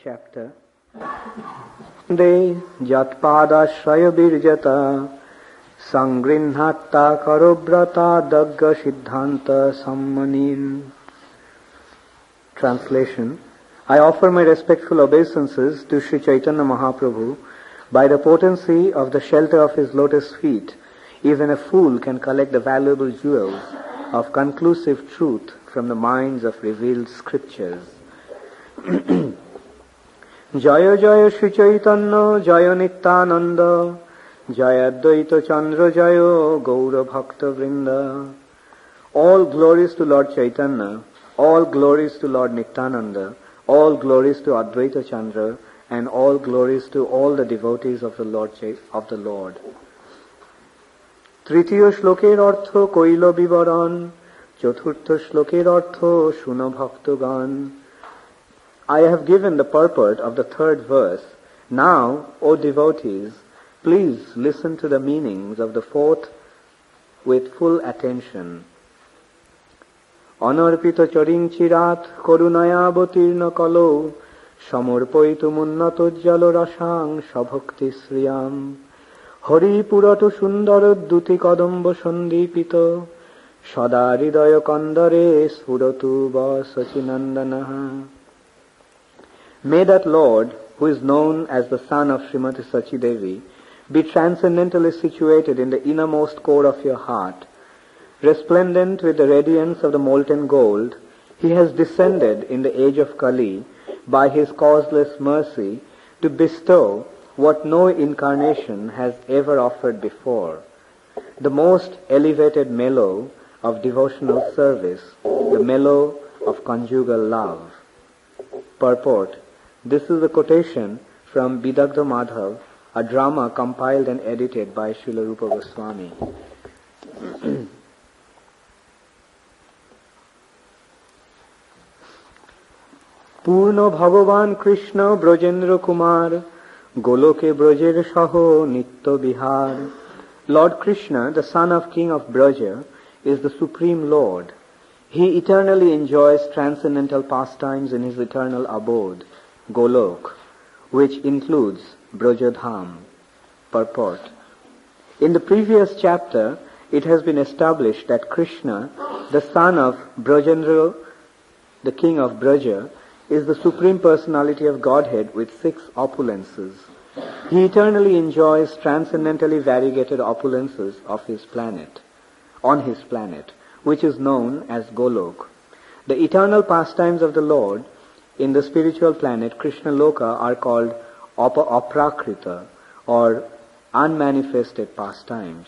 chapter. De Jatpadashraya Virjata Sangrinhatta Karobrata Dagga Siddhanta Sammanin. Translation. I offer my respectful obeisances to Sri Chaitanya Mahaprabhu. By the potency of the shelter of his lotus feet, even a fool can collect the valuable jewels of conclusive truth from the minds of revealed scriptures. Jaya Jaya Sri Chaitanya Jaya Nityananda Jaya Advaita Chandra Jaya Gaura Bhakta Vrinda. All glories to Lord Chaitanya, all glories to Lord Nityananda, all glories to Advaita Chandra, and all glories to all the devotees of the Lord. Tritiyo shloker artho koilo bivaran, chaturtha shloker artho shuna bhaktogan. I have given the purport of the third verse. Now, O devotees, please listen to the meanings of the fourth with full attention. Anarpita charing chirat korunaya avatirna kalo Samorpoitu munnatojjalo rasang sabhakti sriyam Hari purato sundarodduti kadamba sandipito Sada hridaya kandare suratu vasachinandanaha. May that Lord, who is known as the son of Srimati Sachidevi, be transcendently situated in the innermost core of your heart. Resplendent with the radiance of the molten gold, he has descended in the age of Kali by his causeless mercy to bestow what no incarnation has ever offered before, the most elevated mellow of devotional service, the mellow of conjugal love. Purport. This is a quotation from Bidagdha Madhav, a drama compiled and edited by Srila Rupa Goswami. Purna Bhagavan Krishna Brajendra Kumar Goloke Brajer Shaho Nitya Bihar. Lord Krishna, the son of King of Braja, is the Supreme Lord. He eternally enjoys transcendental pastimes in his eternal abode, Golok, which includes Brajadham. Purport. In the previous chapter, it has been established that Krishna, the son of Brajendra, the king of Braja, is the Supreme Personality of Godhead with 6 opulences. He eternally enjoys transcendently variegated opulences of his planet, on his planet, which is known as Golok. The eternal pastimes of the Lord in the spiritual planet Krishna Loka are called aprakrita, or unmanifested pastimes,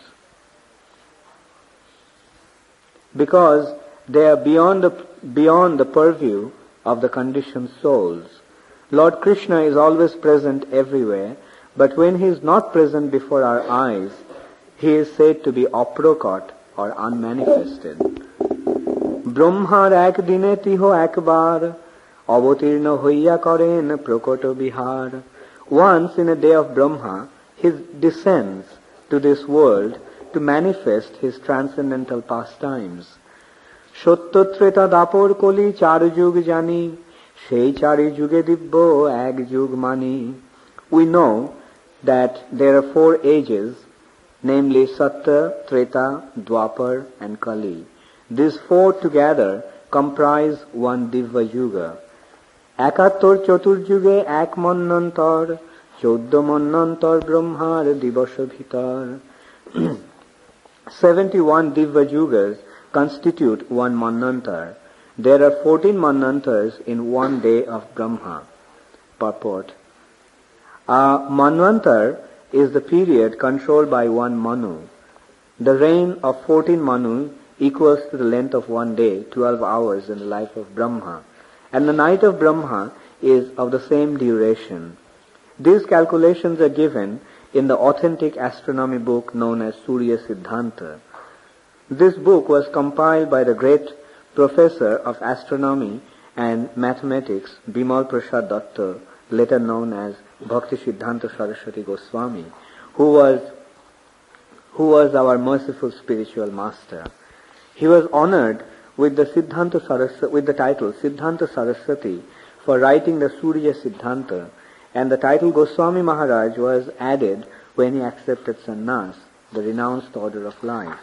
because they are beyond the purview of the conditioned souls. Lord Krishna is always present everywhere, but when he is not present before our eyes, he is said to be aprokot, or unmanifested. Brahmar ek dine tiho ekbar avatirna hoiya karen prokoto bihar. Once in a day of Brahma, he descends to this world to manifest his transcendental pastimes. Shottotreta dapor koli char jug jani, সেই চারি যুগে দিব্য এক যুগ মানি. We know that there are 4 ages, namely Sattva, Treta, Dwapar and Kali. These 4 together comprise one Divya Yuga. 71 চতুর্যুগে এক মন্বন্তর, 14 মন্বন্তর ব্রহ্মার দিবস ভিতর. 71 Divya Yugas constitute one Manvantar. There are 14 Manvantars in one day of Brahma. Purport. A Manvantar is the period controlled by one Manu. The reign of 14 Manu equals to the length of one day, 12 hours in the life of Brahma. And the night of Brahma is of the same duration. These calculations are given in the authentic astronomy book known as Surya Siddhanta. This book was compiled by the great professor of astronomy and mathematics, Bimal Prasad Datta, later known as Bhakti Siddhanta Saraswati Goswami, who was our merciful spiritual master. He was honored with the title Siddhanta Saraswati for writing the Surya Siddhanta, and the title Goswami Maharaj was added when he accepted sannyas, the renounced order of life.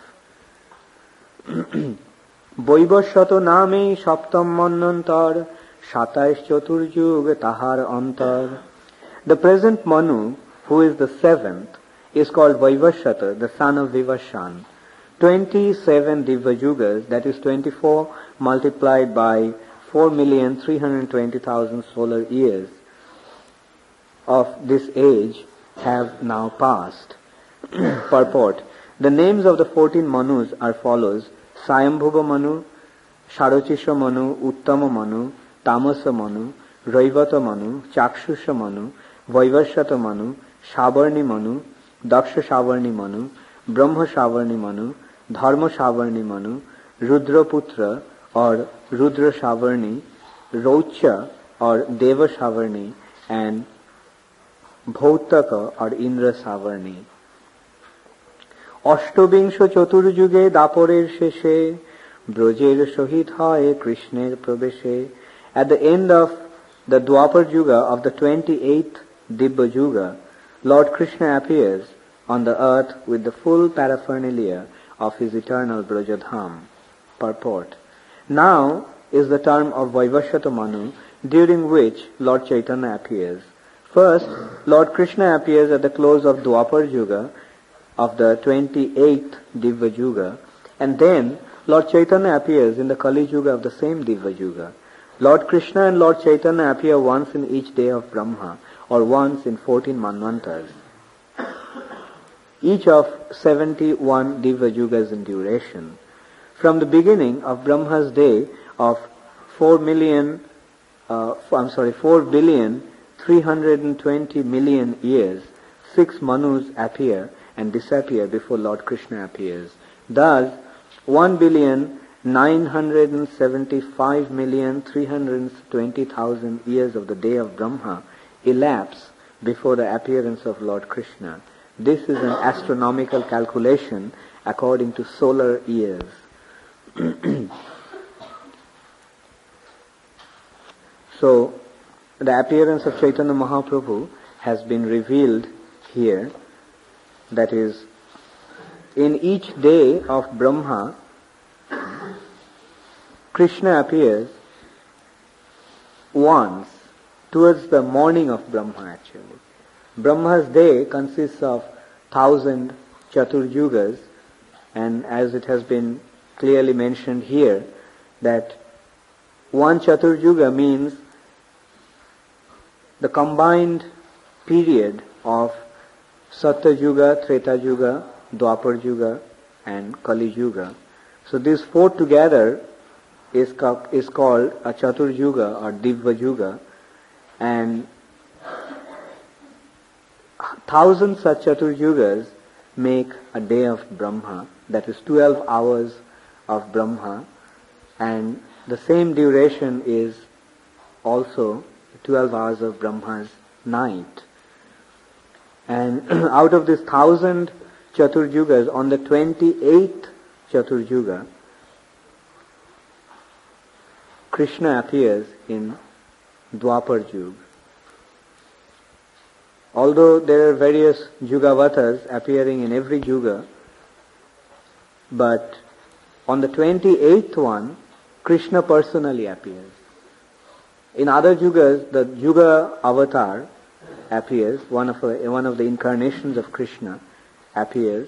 Vaivasvato name saptam manvantar, satais chaturjug tahar antar. The present Manu, who is the seventh, is called Vaivasvata, the son of Vivasvan. 27 Divya Yugas, that is 24 multiplied by 4,320,000 solar years of this age have now passed. Purport. The names of the 14 Manus are follows: Sayambhuva Manu, Sharochisha Manu, Uttama Manu, Tamasa Manu, Raivata Manu, Chakshusha Manu, Vaivasvata Manu, Shavarni Manu, Daksha Shavarni Manu, Brahma Shavarni Manu, Dharma Shavarni Manu, Rudraputra or Rudra Shavarni, Rocha or Deva Shavarni, and Bhautaka or Indra Shavarni. Ashtobingsho Chaturjuge Daporer Sheshe, Brojer Shohit Haye Krishner Prabeshe. At the end of the Dwapar Yuga of the 28th Dibba Yuga, Lord Krishna appears on the earth with the full paraphernalia of his eternal Brajadham. Purport. Now is the term of Vaivasvata Manu, during which Lord Chaitanya appears. First, Lord Krishna appears at the close of Dwapar Yuga of the 28th Divya Yuga, and then Lord Chaitanya appears in the Kali Yuga of the same Divya Yuga. Lord Krishna and Lord Chaitanya appear once in each day of Brahma, or once in 14 Manvantars, each of 71 Divya Yugas in duration. From the beginning of Brahma's day of 4,320,000,000 years, 6 Manus appear and disappear before Lord Krishna appears. Thus, 1,975,320,000 years of the day of Brahma elapse before the appearance of Lord Krishna. This is an astronomical calculation according to solar years. So, the appearance of Chaitanya Mahaprabhu has been revealed here. That is, in each day of Brahma, Krishna appears once, towards the morning of Brahma actually. Brahma's day consists of 1,000 Chaturjugas, and as it has been clearly mentioned here, that one Chaturjuga means the combined period of Satya Yuga, Treta Yuga, Dwapar Yuga and Kali Yuga. So these 4 together is called a Chatur Yuga or Divya Yuga, and 1,000 such Chatur Yugas make a day of Brahma, that is 12 hours of Brahma, and the same duration is also 12 hours of Brahma's night. And out of this 1,000 Chatur Yugas, on the 28th Chatur Yuga, Krishna appears in Dwapar Yuga. Although there are various Yugavatas appearing in every Yuga, but on the 28th one, Krishna personally appears. In other Yugas, the Yuga avatar appears, one of the incarnations of Krishna appears,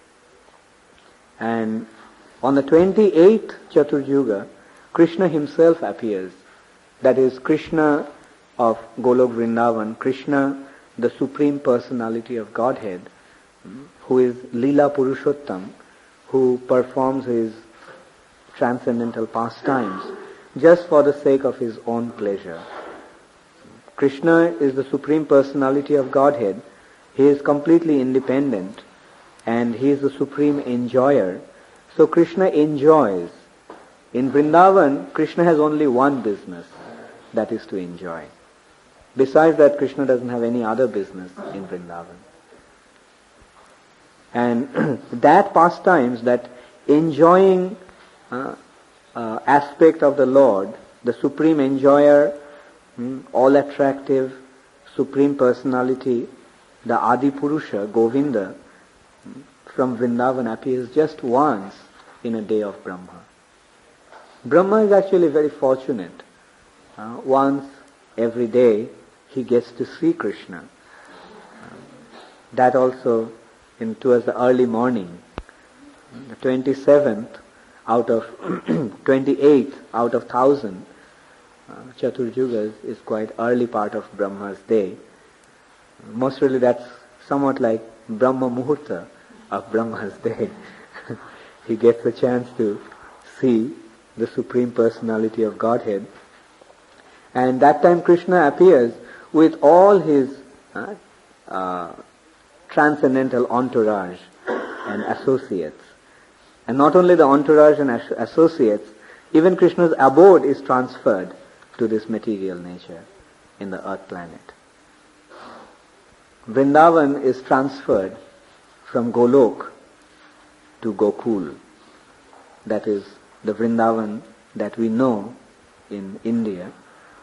and on the 28th Chatur Yuga, Krishna himself appears. That is Krishna of Golok Vrindavan, Krishna, the Supreme Personality of Godhead, who is Leela Purushottam, who performs his transcendental pastimes just for the sake of his own pleasure. Krishna is the Supreme Personality of Godhead. He is completely independent and he is the supreme enjoyer. So Krishna enjoys. In Vrindavan, Krishna has only one business, that is to enjoy. Besides that, Krishna doesn't have any other business in Vrindavan. And that pastimes, that enjoying aspect of the Lord, the supreme enjoyer all attractive Supreme Personality, the Adi Purusha, Govinda, from Vrindavan appears just once in a day of Brahma. Brahma is actually very fortunate. Once every day he gets to see Krishna. That also towards the early morning. The 27th out of 28th out of 1000 Chaturjugas is quite early part of Brahma's day. Most really that's somewhat like Brahma Muhurta of Brahma's day. He gets a chance to see the Supreme Personality of Godhead. And that time Krishna appears with all his transcendental entourage and associates. And not only the entourage and associates, even Krishna's abode is transferred to this material nature in the earth planet. Vrindavan is transferred from Golok to Gokul. That is the Vrindavan that we know in India.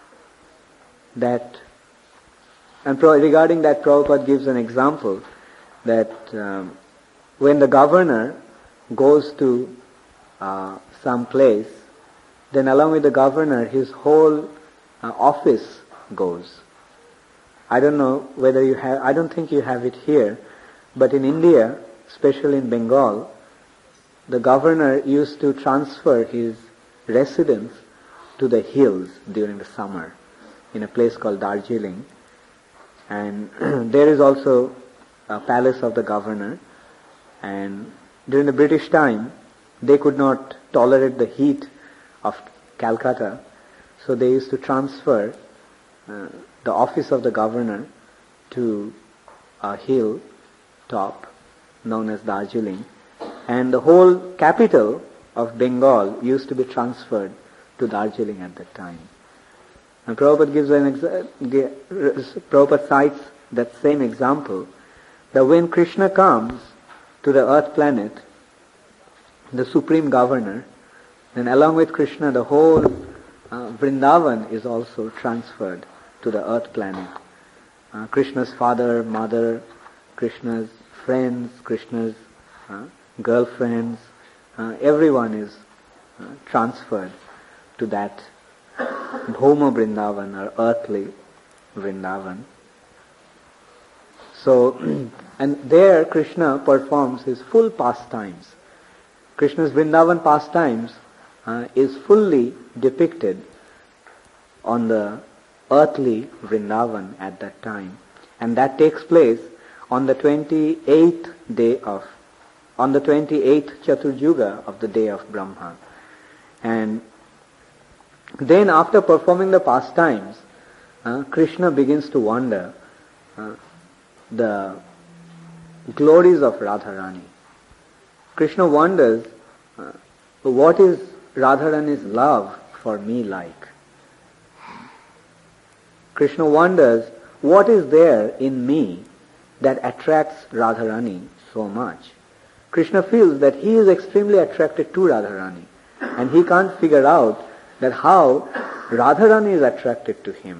Regarding that, Prabhupada gives an example that when the governor goes to some place, then along with the governor, his whole office goes. I don't know whether you have, I don't think you have it here, but in India, especially in Bengal, the governor used to transfer his residence to the hills during the summer in a place called Darjeeling. And there is also a palace of the governor. And during the British time, they could not tolerate the heat of Calcutta, so they used to transfer the office of the governor to a hill top known as Darjeeling, and the whole capital of Bengal used to be transferred to Darjeeling at that time. And Prabhupada Prabhupada cites that same example, that when Krishna comes to the earth planet, the supreme governor, then along with Krishna the whole Vrindavan is also transferred to the earth planet. Krishna's father, mother, Krishna's friends, Krishna's girlfriends, everyone is transferred to that Bhoma Vrindavan or earthly Vrindavan. So, and there Krishna performs his full pastimes. Krishna's Vrindavan pastimes is fully depicted on the earthly Vrindavan at that time. And that takes place on the 28th Chaturjuga of the day of Brahma. And then after performing the pastimes, Krishna begins to wonder the glories of Radharani. Krishna wonders, what is Radharani's love for me like? Krishna wonders, what is there in me that attracts Radharani so much? Krishna feels that he is extremely attracted to Radharani, and he can't figure out that how Radharani is attracted to him.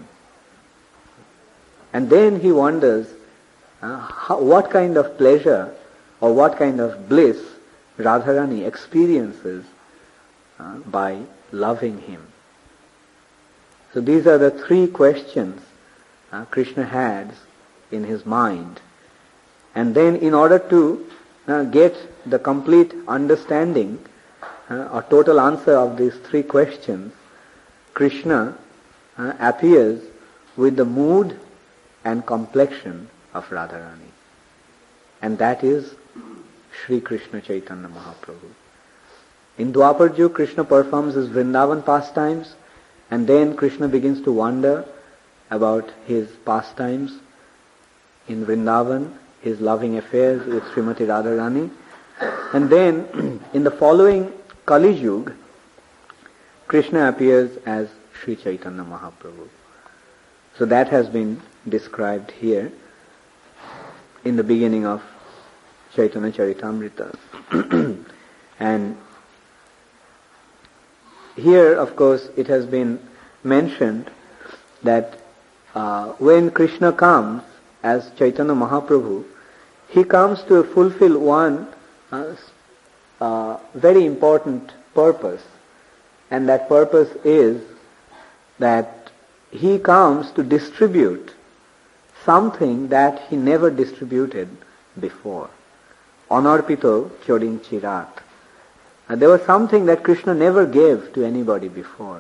And then he wonders what kind of pleasure or what kind of bliss Radharani experiences by loving him. So these are the three questions Krishna has in his mind. And then in order to get the complete understanding or total answer of these three questions, Krishna appears with the mood and complexion of Radharani. And that is Sri Krishna Chaitanya Mahaprabhu. In Dwapar Yuga, Krishna performs his Vrindavan pastimes, and then Krishna begins to wonder about his pastimes in Vrindavan, his loving affairs with Srimati Radharani. And then in the following Kali Yuga, Krishna appears as Sri Chaitanya Mahaprabhu. So that has been described here in the beginning of Chaitanya Charitamrita. And here, of course, it has been mentioned that when Krishna comes as Chaitanya Mahaprabhu, he comes to fulfill one very important purpose, and that purpose is that he comes to distribute something that he never distributed before. Anarpito choring chirat. There was something that Krishna never gave to anybody before.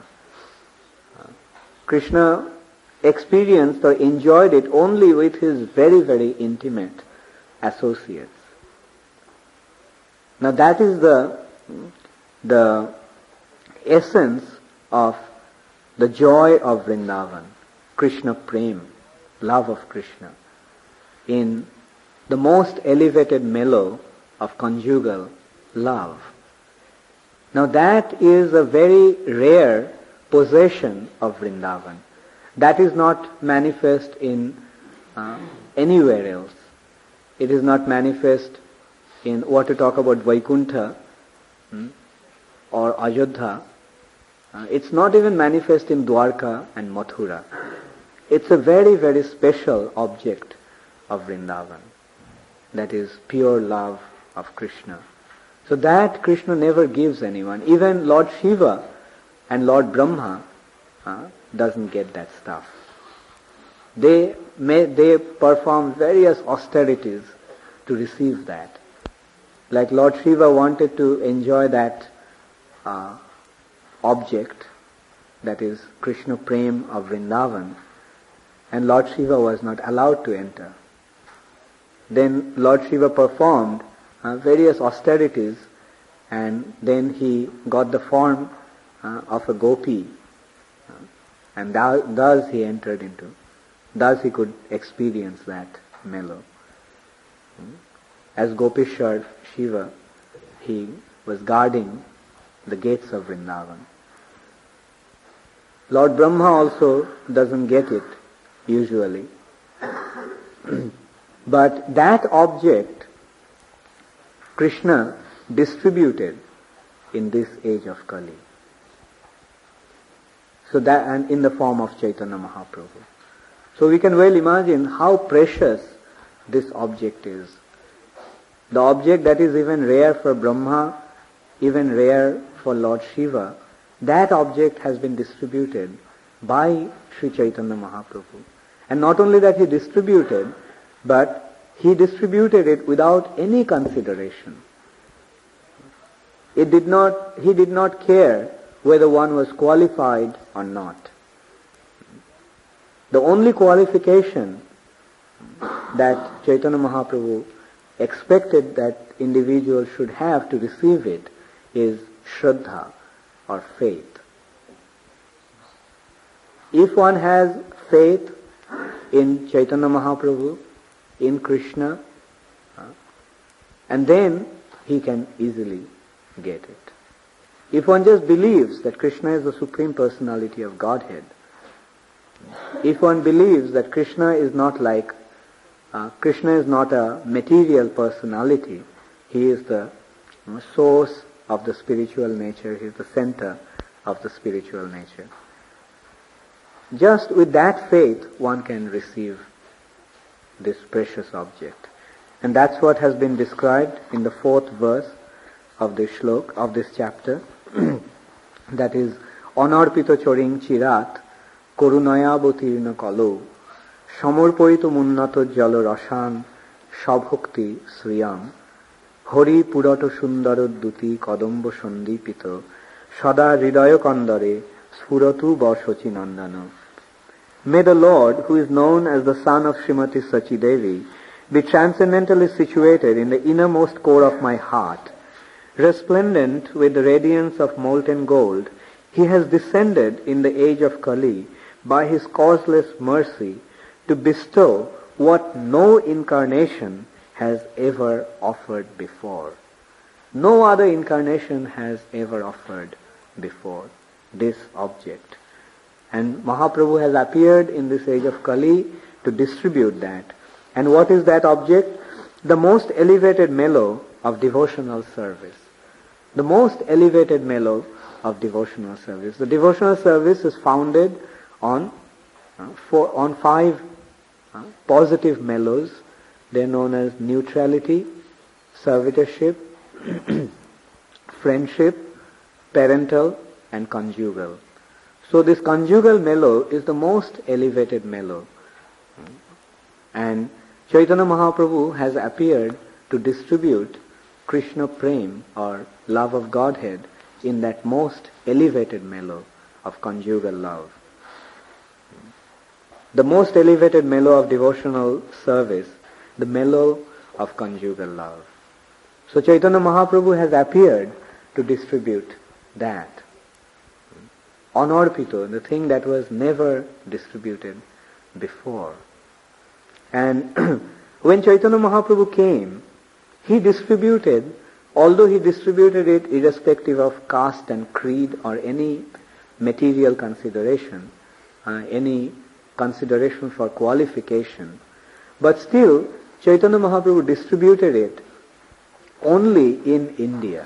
Krishna experienced or enjoyed it only with his very, very intimate associates. Now that is the essence of the joy of Vrindavan, Krishna Prem, love of Krishna, in the most elevated mellow of conjugal love. Now that is a very rare possession of Vrindavan. That is not manifest in anywhere else. It is not manifest in what to talk about Vaikuntha or Ayodhya. It's not even manifest in Dwarka and Mathura. It's a very, very special object of Vrindavan. That is pure love of Krishna. So that Krishna never gives anyone. Even Lord Shiva and Lord Brahma doesn't get that stuff. They perform various austerities to receive that. Like Lord Shiva wanted to enjoy that object, that is Krishna Prem of Vrindavan, and Lord Shiva was not allowed to enter. Then Lord Shiva performed various austerities, and then he got the form of a gopi, and thus he entered into, thus he could experience that mellow. As Gopishwar Shiva, he was guarding the gates of Vrindavan. Lord Brahma also doesn't get it usually. But that object Krishna distributed in this age of Kali. So that, and in the form of Chaitanya Mahaprabhu. So we can well imagine how precious this object is. The object that is even rare for Brahma, even rare for Lord Shiva, that object has been distributed by Sri Chaitanya Mahaprabhu. And not only that he distributed, but he distributed it without any consideration. He did not care whether one was qualified or not. The only qualification that Chaitanya Mahaprabhu expected that individual should have to receive it is Shraddha or faith. If one has faith in Chaitanya Mahaprabhu, in Krishna, and then he can easily get it. If one just believes that Krishna is the Supreme Personality of Godhead, if one believes that Krishna is not a material personality, he is the source of the spiritual nature, he is the center of the spiritual nature. Just with that faith, one can receive this precious object. And that's what has been described in the 4th verse of this shlok, of this chapter. That is, Anarpito choring chirat, করুণয়া বতীর্ণ কলো সমর্পিত মুন্নত জল রসান সভক্তি শ্রিয়াম হরি পুরট সুন্দর দ্যুতি কদম্ব সন্দীপিত সদা হৃদয় কন্দরে স্ফুরতু বশচি নন্দন. May the Lord, who is known as the son of Srimati Sachi Devi, be transcendently situated in the innermost core of my heart. Resplendent with the radiance of molten gold, he has descended in the age of Kali by his causeless mercy to bestow what no incarnation has ever offered before. No other incarnation has ever offered before this object. And Mahaprabhu has appeared in this age of Kali to distribute that. And what is that object? The most elevated mellow of devotional service. The most elevated mellow of devotional service. The devotional service is founded on on 5 positive mellows. They are known as neutrality, servitorship, friendship, parental, and conjugal. So this conjugal mellow is the most elevated mellow. And Chaitanya Mahaprabhu has appeared to distribute Krishna Prem, or love of Godhead, in that most elevated mellow of conjugal love. The most elevated mellow of devotional service, the mellow of conjugal love. So Chaitanya Mahaprabhu has appeared to distribute that. Anorpito, the thing that was never distributed before. And when Chaitanya Mahaprabhu came, he distributed, although he distributed it irrespective of caste and creed or any material consideration, any consideration for qualification, but still Chaitanya Mahaprabhu distributed it only in India.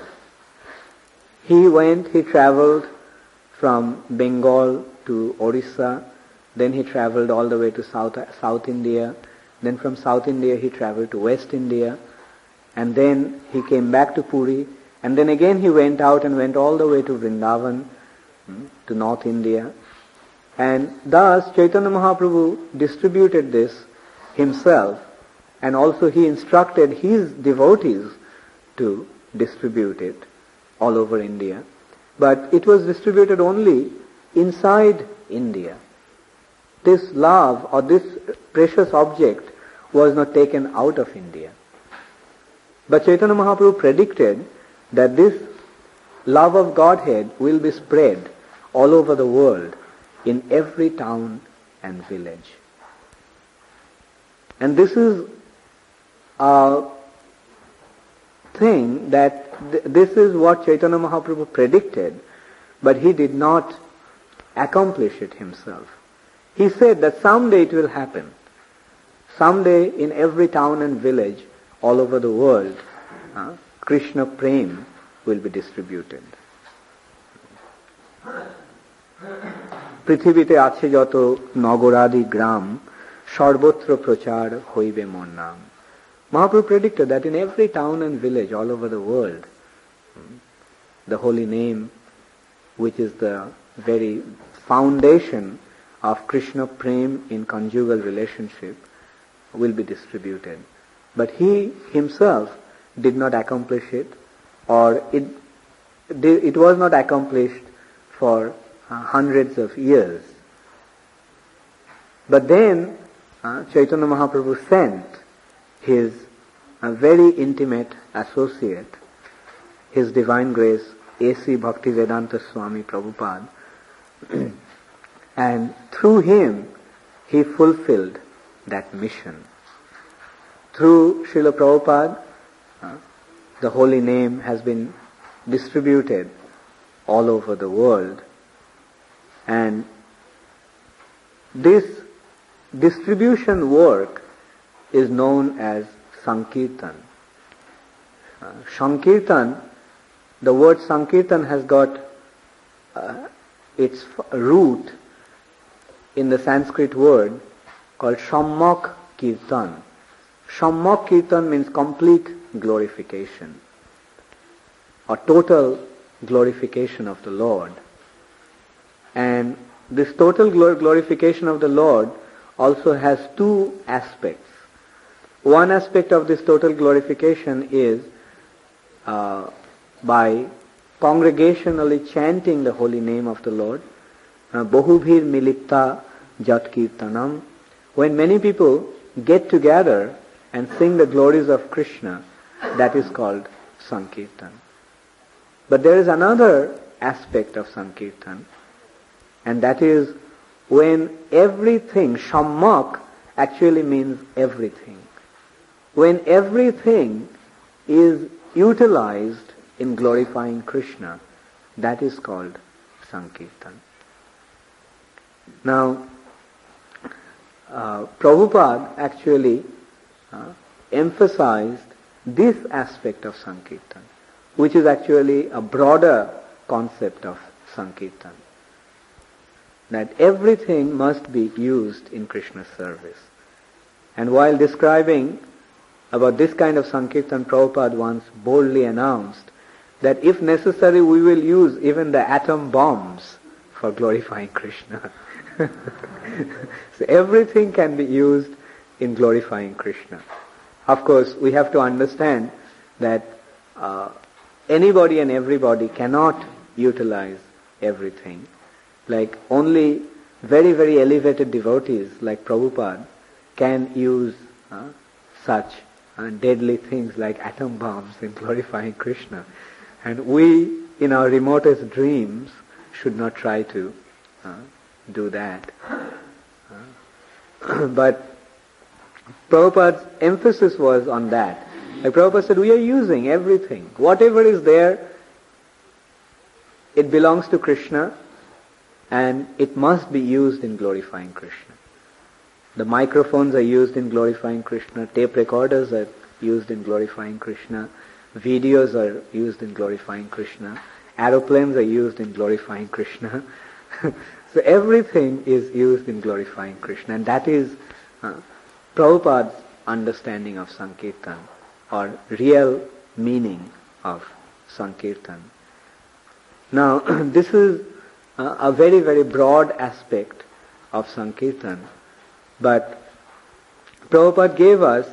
He traveled from Bengal to Orissa, then he traveled all the way to South India, then from South India he traveled to West India, and then he came back to Puri, and then again he went out and went all the way to Vrindavan, to North India. And thus Chaitanya Mahaprabhu distributed this himself, and also he instructed his devotees to distribute it all over India. But it was distributed only inside India. This love or this precious object was not taken out of India. But Chaitanya Mahaprabhu predicted that this love of Godhead will be spread all over the world, in every town and village. And this is a thing that this is what Chaitanya Mahaprabhu predicted, but he did not accomplish it himself. He said that someday it will happen. Someday in every town and village all over the world, Krishna Prem will be distributed. পৃথিবীতে আছে যত নগরাদি গ্রাম সর্বত্র প্রচার হইবে মোর নাম. Mahaprabhu predicted that in every town and village all over the world, the holy name, which is the very foundation of Krishna Prem in conjugal relationship, will be distributed. But he himself did not accomplish it, or it was not accomplished for hundreds of years. But then Chaitanya Mahaprabhu sent his very intimate associate, His Divine Grace A.C. Bhaktivedanta Swami Prabhupada, and through him he fulfilled that mission. Through Srila Prabhupada, the holy name has been distributed all over the world. And this distribution work is known as Sankirtan. Sankirtan, the word Sankirtan has got its root in the Sanskrit word called Sammak Kirtan. Sammak Kirtan means complete glorification, or total glorification of the Lord. And this total glorification of the Lord also has 2 aspects. One aspect of this total glorification is by congregationally chanting the holy name of the Lord. Bahubhir milipta jat kirtanam. When many people get together and sing the glories of Krishna, that is called Sankirtan. But there is another aspect of Sankirtan, and that is when everything, Sammak actually means everything. When everything is utilized in glorifying Krishna, that is called Sankirtan. Now, Prabhupada actually emphasized this aspect of Sankirtan, which is actually a broader concept of Sankirtan. that everything must be used in Krishna's service. And while describing about this kind of Sankirtan, Prabhupada once boldly announced that if necessary we will use even the atom bombs for glorifying Krishna. So everything can be used in glorifying Krishna. Of course, we have to understand that anybody and everybody cannot utilize everything. Like only very, very elevated devotees like Prabhupada can use such deadly things like atom bombs in glorifying Krishna. And we, in our remotest dreams, should not try to do that. But Prabhupada's emphasis was on that. Like Prabhupada said, we are using everything. Whatever is there, it belongs to Krishna and it must be used in glorifying Krishna. The microphones are used in glorifying Krishna, tape recorders are used in glorifying Krishna, videos are used in glorifying Krishna, aeroplanes are used in glorifying Krishna. So everything is used in glorifying Krishna, and that is Prabhupada's understanding of Sankirtan, or real meaning of Sankirtan. Now, this is a very, very broad aspect of Sankirtan, but Prabhupada gave us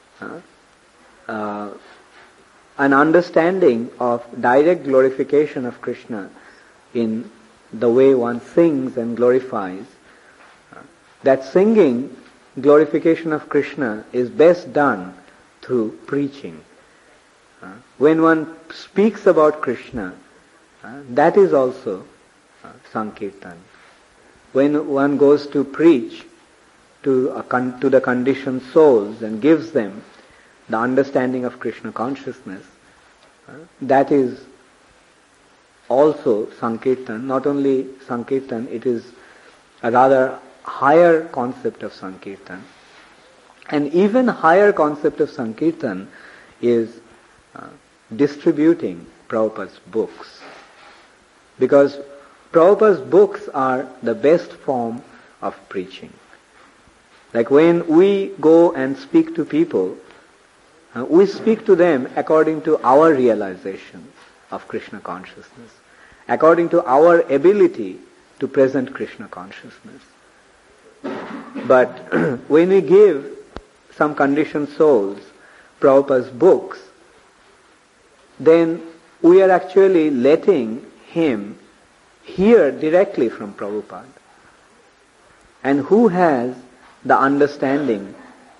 an understanding of direct glorification of Krishna in the way one sings and glorifies. That singing glorification of Krishna is best done through preaching. When one speaks about Krishna, that is also Sankirtan. When one goes to preach to the conditioned souls and gives them the understanding of Krishna consciousness, that is also Sankirtan. Not only Sankirtan, it is a rather higher concept of Sankirtan. And even higher concept of Sankirtan is distributing Prabhupada's books. Because Prabhupada's books are the best form of preaching. Like when we go and speak to people, we speak to them according to our realization of Krishna consciousness, according to our ability to present Krishna consciousness. But when we give some conditioned souls Prabhupada's books, then we are actually letting him hear directly from Prabhupada. And who has the understanding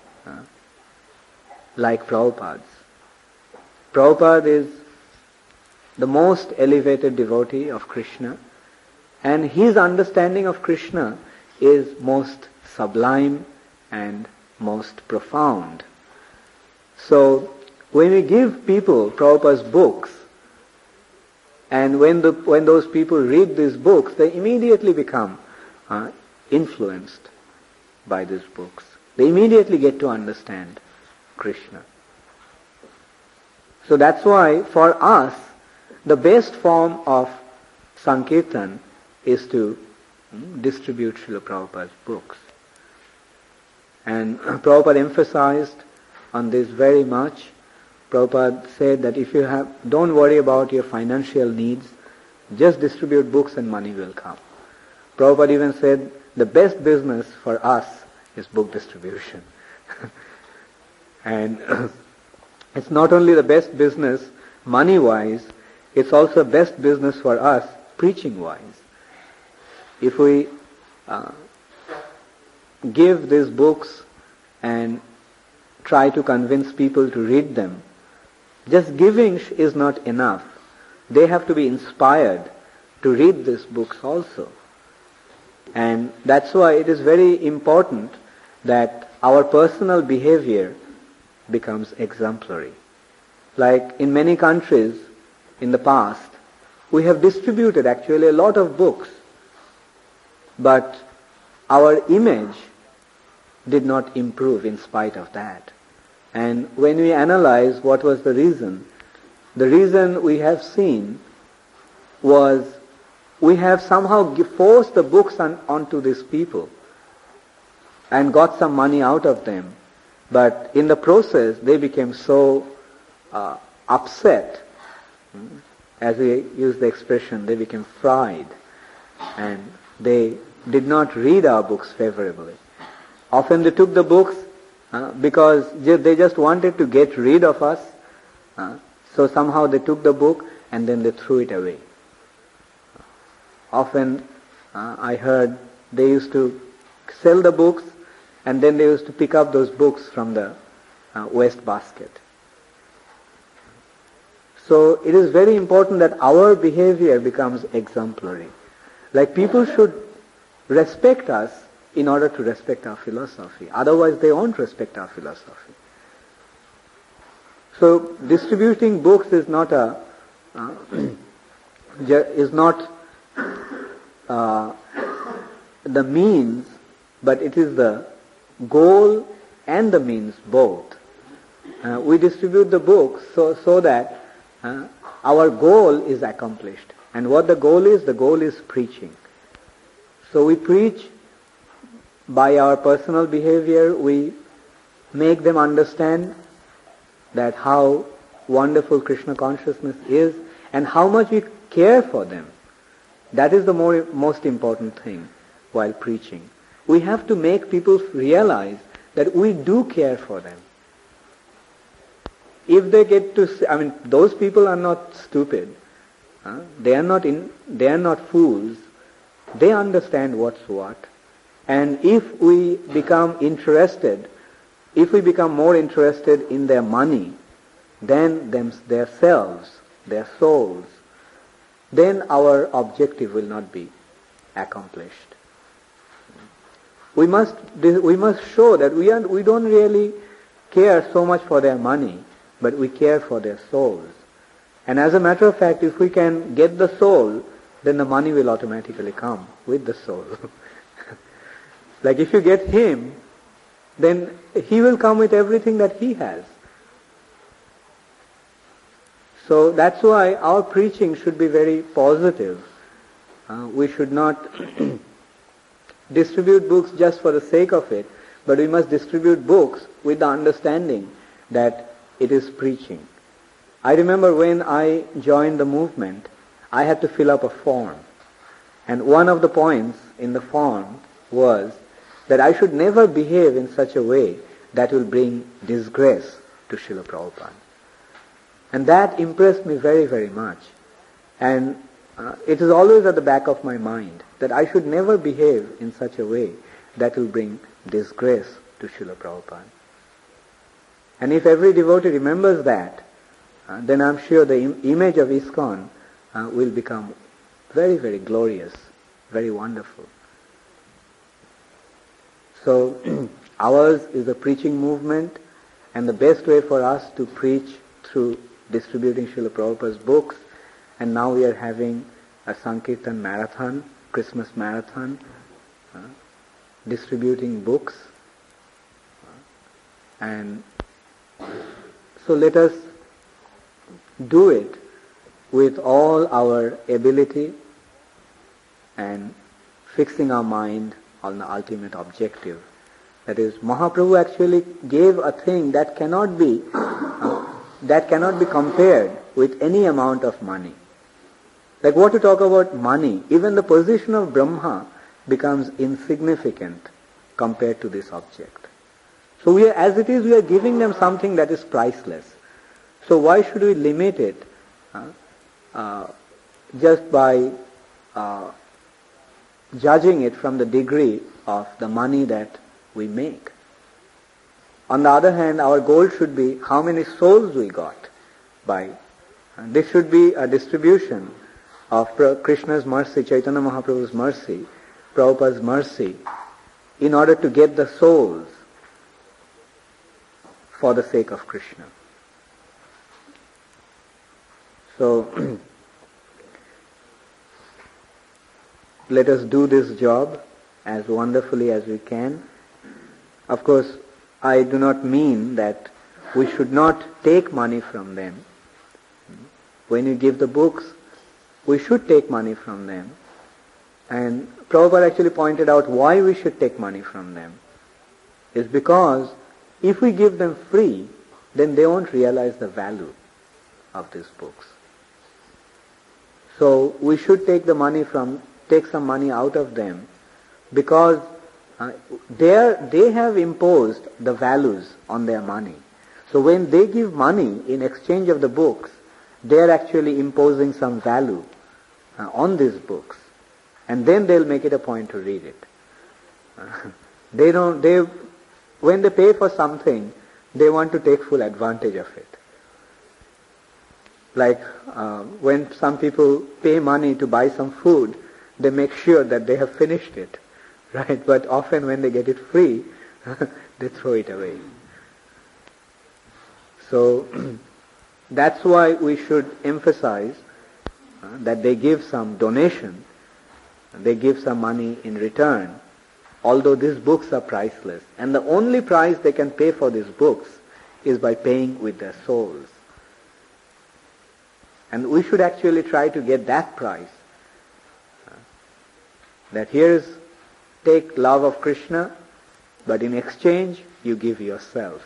like Prabhupada's? Prabhupada is the most elevated devotee of Krishna, and his understanding of Krishna is most sublime and most profound. So when we give people Prabhupada's books, and when those people read these books, they immediately become influenced by these books. They immediately get to understand Krishna. So that's why for us, the best form of Sankirtan is to distribute Srila Prabhupada's books. And Prabhupada emphasized on this very much. Prabhupada said that if you don't worry about your financial needs, just distribute books and money will come. Prabhupada even said the best business for us is book distribution. And it's not only the best business money-wise, it's also best business for us preaching-wise. If we give these books and try to convince people to read them, just giving is not enough. They have to be inspired to read these books also. And that's why it is very important that our personal behavior becomes exemplary. Like in many countries in the past, we have distributed actually a lot of books, but our image did not improve in spite of that. And when we analyze what was the reason we have seen was we have somehow forced the books onto these people and got some money out of them. But in the process, they became so upset, as we use the expression, they became fried, and they did not read our books favorably. Often they took the books because they just wanted to get rid of us. So somehow they took the book and then they threw it away. Often I heard they used to sell the books and then they used to pick up those books from the waste basket. So it is very important that our behavior becomes exemplary. Like people should respect us in order to respect our philosophy. Otherwise they won't respect our philosophy. So distributing books is not the means, but it is the goal and the means both. We distribute the books so that our goal is accomplished. And what the goal is preaching. So we preach by our personal behavior, we make them understand that how wonderful Krishna consciousness is and how much we care for them. That is the most important thing while preaching. We have to make people realize that we do care for them. If they get to, those people are not stupid. They are not fools. They understand what's what. And if we become more interested in their money than their selves, their souls, then our objective will not be accomplished. We must show that we don't really care so much for their money, but we care for their souls. And as a matter of fact, if we can get the soul, then the money will automatically come with the soul. Like if you get him, then he will come with everything that he has. So that's why our preaching should be very positive. We should not distribute books just for the sake of it, but we must distribute books with the understanding that it is preaching. I remember when I joined the movement, I had to fill up a form. And one of the points in the form was that I should never behave in such a way that will bring disgrace to Srila Prabhupada. And that impressed me very, very much. And it is always at the back of my mind that I should never behave in such a way that will bring disgrace to Srila Prabhupada. And if every devotee remembers that, then I'm sure the image of ISKCON will become very, very glorious, very wonderful. So ours is a preaching movement, and the best way for us to preach through distributing Srila Prabhupada's books, and now we are having a Sankirtan marathon, Christmas marathon, distributing books. And so let us do it with all our ability and fixing our mind on the ultimate objective. That is, Mahaprabhu actually gave a thing that cannot be compared with any amount of money. Like what to talk about money, even the position of Brahma becomes insignificant compared to this object. So we are giving them something that is priceless. So why should we limit it just by judging it from the degree of the money that we make? On the other hand, our goal should be how many souls we got by. This should be a distribution of Krishna's mercy, Chaitanya Mahaprabhu's mercy, Prabhupada's mercy, in order to get the souls for the sake of Krishna. So, let us do this job as wonderfully as we can. Of course, I do not mean that we should not take money from them. When you give the books, we should take money from them, And Prabhupada actually pointed out why we should take money from them. Is because if we give them free, then they won't realize the value of these books. So we should take some money out of them, because they have imposed the values on their money. So when they give money in exchange of the books, they are actually imposing some value on these books, and then they'll make it a point to read it. When they pay for something, they want to take full advantage of it. Like when some people pay money to buy some food, they make sure that they have finished it, right? But often when they get it free, they throw it away. So that's why we should emphasize that they give some donation, they give some money in return, although these books are priceless. And the only price they can pay for these books is by paying with their souls. And we should actually try to get that price. That take love of Krishna, but in exchange you give yourself.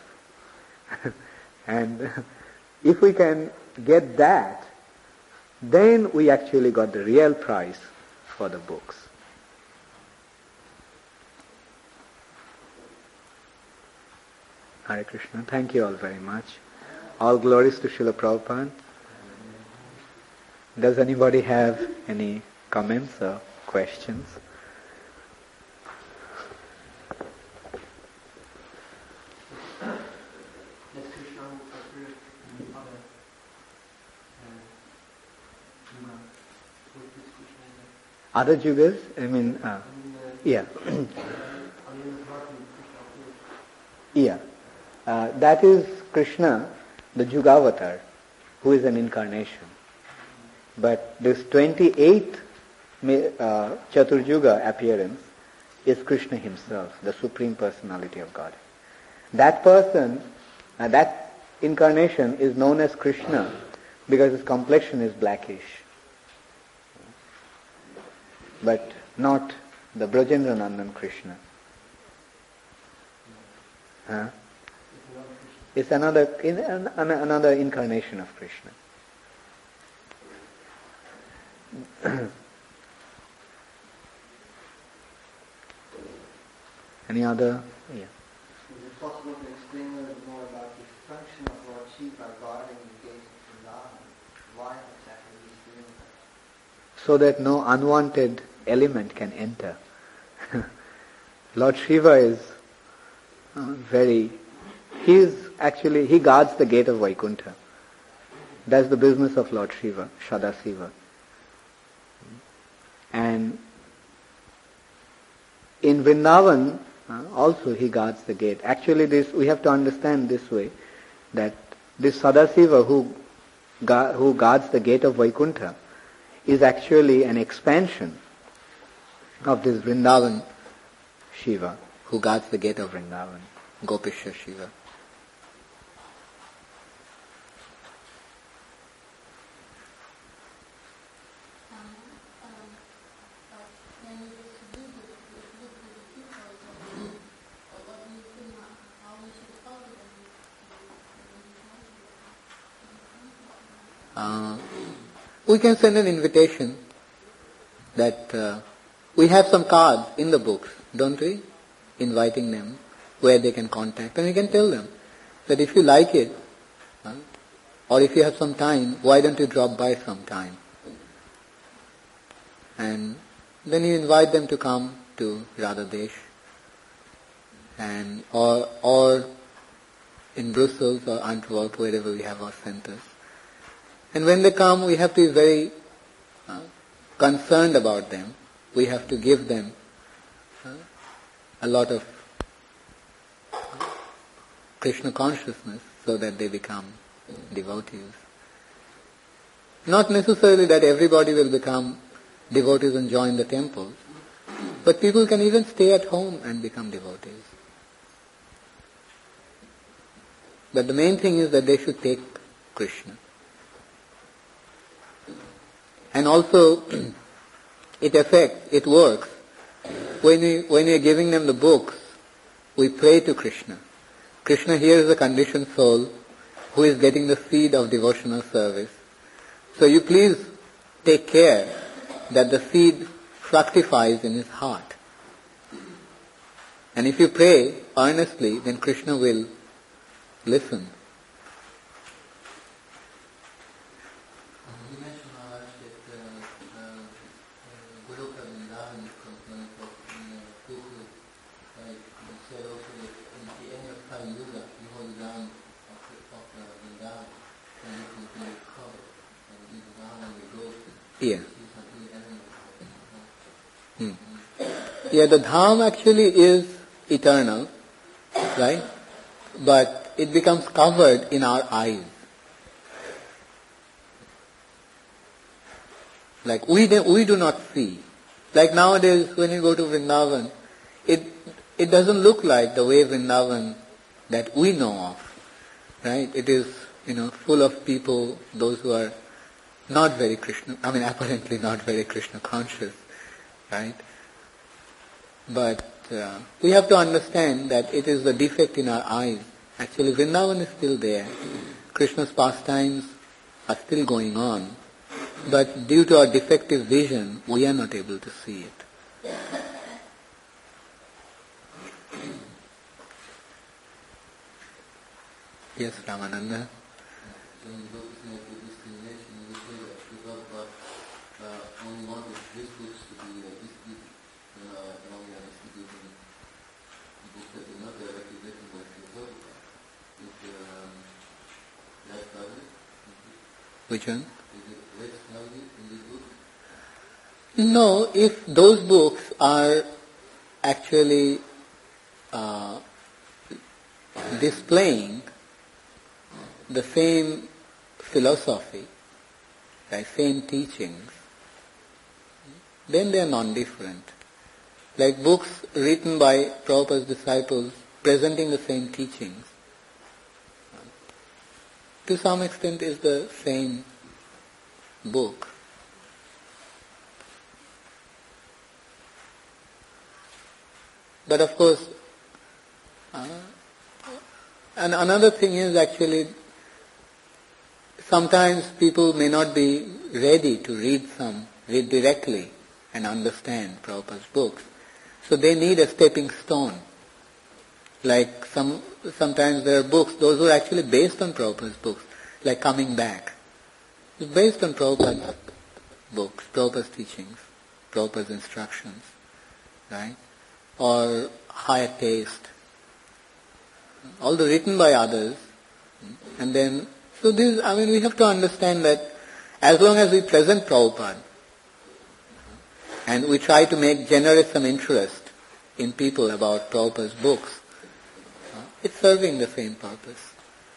And if we can get that, then we actually got the real price for the books. Hare Krishna. Thank you all very much. All glories to Srila Prabhupada. Does anybody have any comments or questions? Other yugas? Yeah. Yeah. That is Krishna, the Yugavatar, who is an incarnation. But this 28th Chatur-yuga appearance is Krishna himself, the Supreme Personality of God. That person, that incarnation is known as Krishna because his complexion is blackish. But not the Brajendra Nandan Krishna. It's another incarnation of Krishna. Any other? Yeah. Is it possible to explain a little more about the function of Lord Shiva guarding the gates of Vrindavan? Why exactly he's doing that? So that no unwanted element can enter. Lord Shiva is he guards the gate of Vaikuntha. That's the business of Lord Shiva, Sadasiva. And in Vrindavan, also he guards the gate. Actually, we have to understand this way, that this Sadasiva who guards the gate of Vaikuntha is actually an expansion of this Vrindavan Shiva, who guards the gate of Vrindavan, Gopisha Shiva. We can send an invitation that we have some cards in the books, don't we? Inviting them where they can contact. And we can tell them that if you like it, or if you have some time, why don't you drop by sometime? And then you invite them to come to Radhadesh, and or in Brussels or Antwerp, wherever we have our centers. And when they come, we have to be very concerned about them. We have to give them a lot of Krishna consciousness so that they become devotees. Not necessarily that everybody will become devotees and join the temples, but people can even stay at home and become devotees. But the main thing is that they should take Krishna. And also, it affects, it works. When we are giving them the books, we pray to Krishna. Krishna hears the conditioned soul who is getting the seed of devotional service. So you please take care that the seed fructifies in his heart. And if you pray earnestly, then Krishna will listen. You mentioned, Maharaj, that Guru Vrindavan is component of Guru. You said also that in the end of Kali Yuga, the whole ground of Vrindavan can be completely covered. And even now when we go to see something animal. Yeah, the Dham actually is eternal, right? But it becomes covered in our eyes. Like we do not see. Like nowadays when you go to Vrindavan, it doesn't look like the way Vrindavan that we know of, right? It is, full of people, those who are not very apparently not very Krishna conscious, right? But we have to understand that it is the defect in our eyes. Actually, Vrindavan is still there. Krishna's pastimes are still going on. But due to our defective vision, we are not able to see it. Yes, Ramananda. Which one? No, if those books are actually displaying the same philosophy, right, same teachings, then they are non-different. Like books written by Prabhupada's disciples presenting the same teachings, to some extent is the same book. But of course, and another thing is actually, sometimes people may not be ready to read directly and understand Prabhupada's books. So they need a stepping stone. Like sometimes there are books, those who are actually based on Prabhupada's books, like Coming Back. It's based on Prabhupada's books, Prabhupada's teachings, Prabhupada's instructions, right? Or Higher Taste. Although written by others. And then, so this, we have to understand that as long as we present Prabhupada and we try to generate some interest in people about Prabhupada's books, it's serving the same purpose.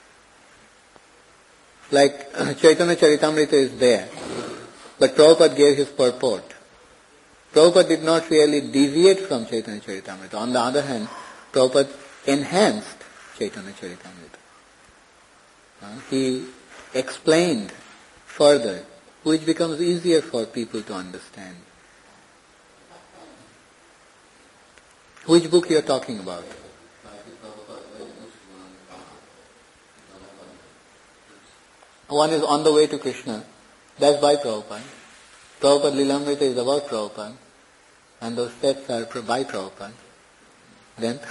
Like Chaitanya Charitamrita is there, but Prabhupada gave his purport. Prabhupada did not really deviate from Chaitanya Charitamrita. On the other hand, Prabhupada enhanced Chaitanya Charitamrita. He explained further, which becomes easier for people to understand. Which book you are talking about? One is On the Way to Krishna. That's by Prabhupada. Prabhupada Lilamrita is about Prabhupada. And those texts are by Prabhupada. Then?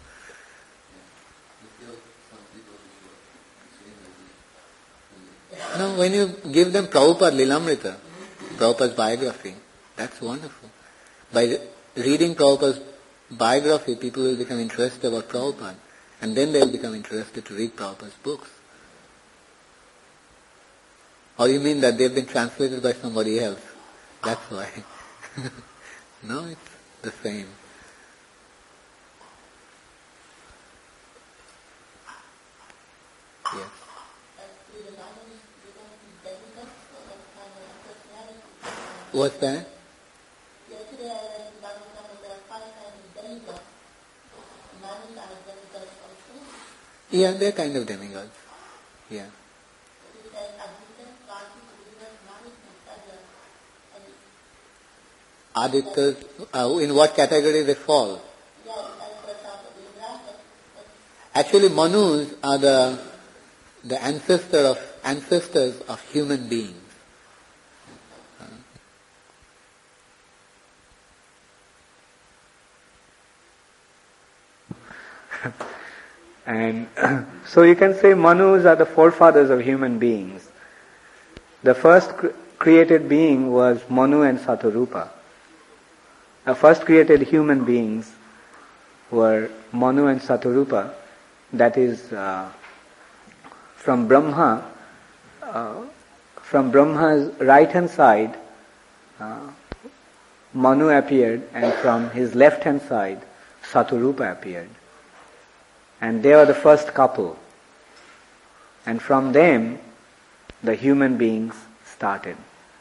No, when you give them Prabhupada Lilamrita, Prabhupada's biography, that's wonderful. By reading Prabhupada's biography, people will become interested about Prabhupada. And then they will become interested to read Prabhupada's books. Or you mean that they've been translated by somebody else? That's why. No, it's the same. Yes. What's that? Yeah, they're kind of demigods. Yeah. Adityas, in what category they fall? Actually, Manus are the ancestors of human beings. And so you can say Manus are the forefathers of human beings. The first created being was Manu and Satarupa. The first created human beings were Manu and Satarupa. That is, from Brahma's right hand side, Manu appeared, and from his left hand side, Satarupa appeared. And they were the first couple. And from them, the human beings started.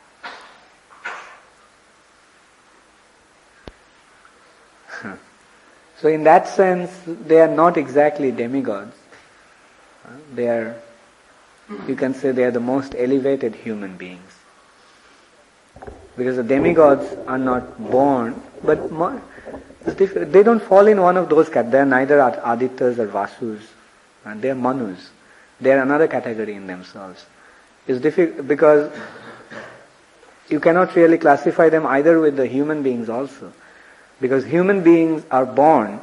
So in that sense, they are not exactly demigods. They are, you can say they are the most elevated human beings. Because the demigods are not born, but they don't fall in one of those categories. They are neither Adityas or Vasus. They are Manus. They are another category in themselves. It's difficult because you cannot really classify them either with the human beings also. Because human beings are born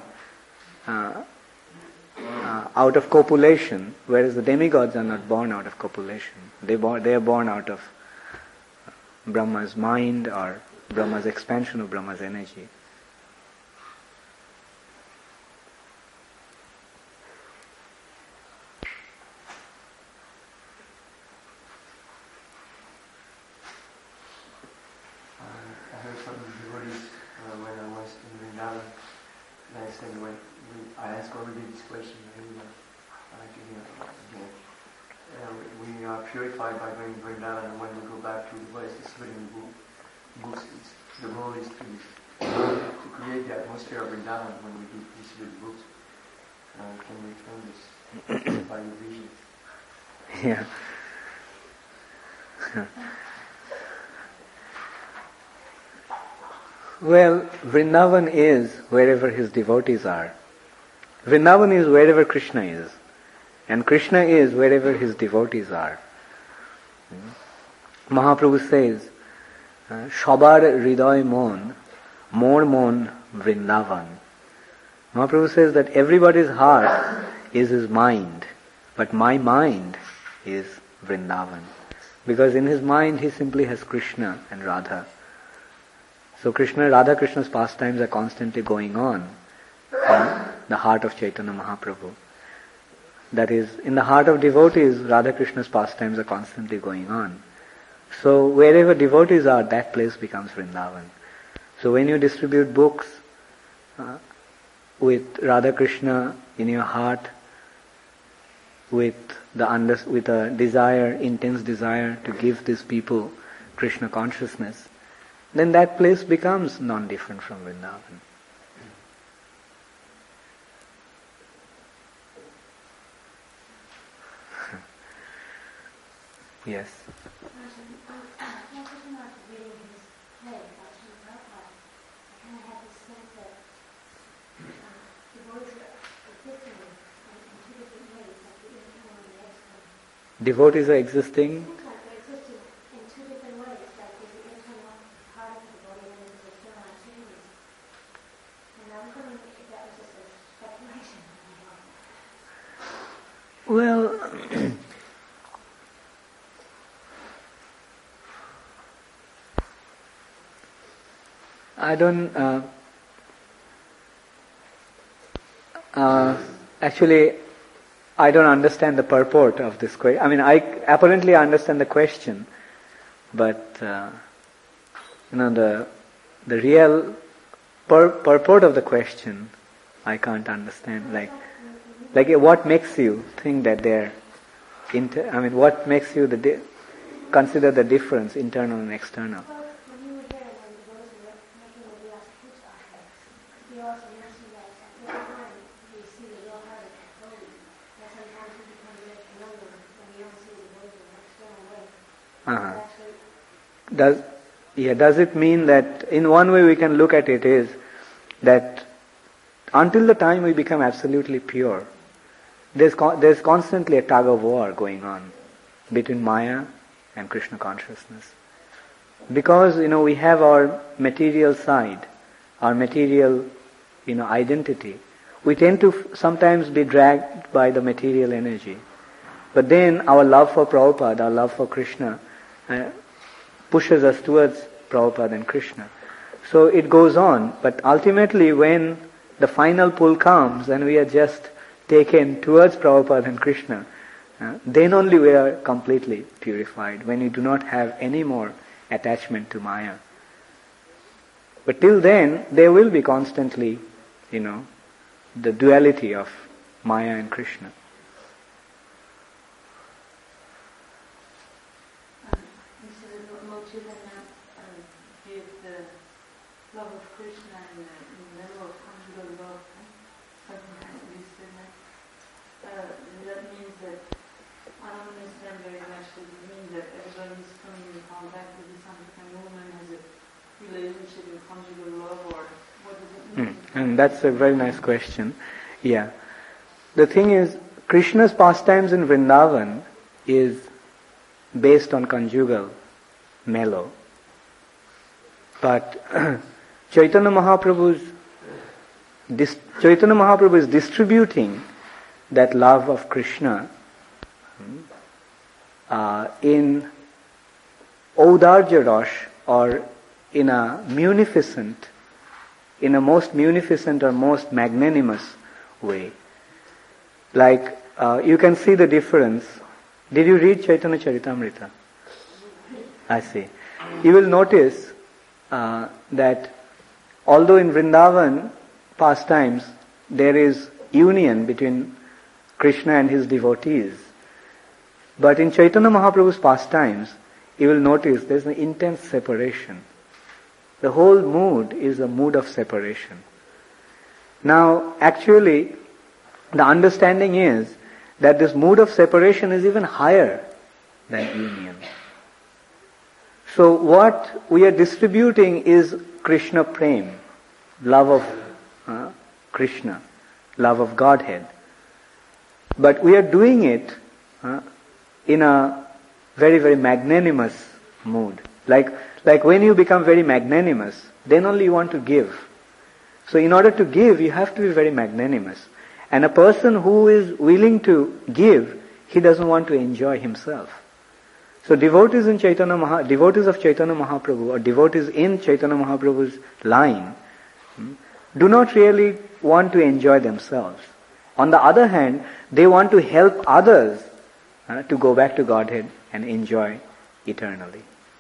out of copulation, whereas the demigods are not born out of copulation. They are born out of Brahma's mind or Brahma's expansion of Brahma's energy. I heard from devotees when I was in Vrindavan last time when I asked already this question. I like to hear it again. We are purified by going to Vrindavan, and when we go back to the West, it's reading books. The goal is to create the atmosphere of Vrindavan when we do distribute books. Can we explain this by your vision? Yeah. Well, Vrindavan is wherever his devotees are. Vrindavan is wherever Krishna is. And Krishna is wherever his devotees are. Mahaprabhu says, Shabar Hriday Mon, Mor Mon Vrindavan. Mahaprabhu says that everybody's heart is his mind, but my mind is Vrindavan. Because in his mind he simply has Krishna and Radha. So Radha Krishna's pastimes are constantly going on in the heart of Chaitanya Mahaprabhu. That is, in the heart of devotees, Radha Krishna's pastimes are constantly going on. So wherever devotees are, that place becomes Vrindavan. So when you distribute books with Radha Krishna in your heart, with a desire, intense desire to give these people Krishna consciousness, then that place becomes non-different from Vrindavan. Yes. Devotees are existing. Well, I don't, actually, I don't understand the purport of this question. I mean, I apparently understand the question, but, the real purport of the question, I can't understand. Like what makes you think that they're, what makes you consider the difference, internal and external? Yeah, does it mean that in one way we can look at it is that until the time we become absolutely pure, there's constantly a tug of war going on between Maya and Krishna consciousness. Because, we have our material side, our material, identity. We tend to sometimes be dragged by the material energy. But then our love for Prabhupada, our love for Krishna, pushes us towards Prabhupada and Krishna. So it goes on, but ultimately when the final pull comes and we are just taken towards Prabhupada and Krishna, then only we are completely purified, when we do not have any more attachment to Maya. But till then, there will be constantly, the duality of Maya and Krishna. Give the love of Krishna and the level of conjugal love, something kind of this and that means that I don't understand very much. Does it mean that everybody is coming in contact with the Sankirtan movement has a relationship with conjugal love, or what does it mean? And that's a very nice question. Yeah. The thing is, Krishna's pastimes in Vrindavan is based on conjugal mellow. But Chaitanya Mahaprabhu is distributing that love of Krishna in Audarja Rosh, or in a most munificent or most magnanimous way. Like, you can see the difference. Did you read Chaitanya Charitamrita? I see. You will notice that although in Vrindavan pastimes there is union between Krishna and his devotees, but in Chaitanya Mahaprabhu's pastimes, you will notice there is an intense separation. The whole mood is a mood of separation. Now, actually, the understanding is that this mood of separation is even higher than union. So what we are distributing is Krishna Prem, love of Krishna, love of Godhead. But we are doing it in a very, very magnanimous mood. Like when you become very magnanimous, then only you want to give. So in order to give, you have to be very magnanimous. And a person who is willing to give, he doesn't want to enjoy himself. So devotees of Chaitanya Mahaprabhu, or devotees in Chaitanya Mahaprabhu's line, do not really want to enjoy themselves. On the other hand, they want to help others to go back to Godhead and enjoy eternally.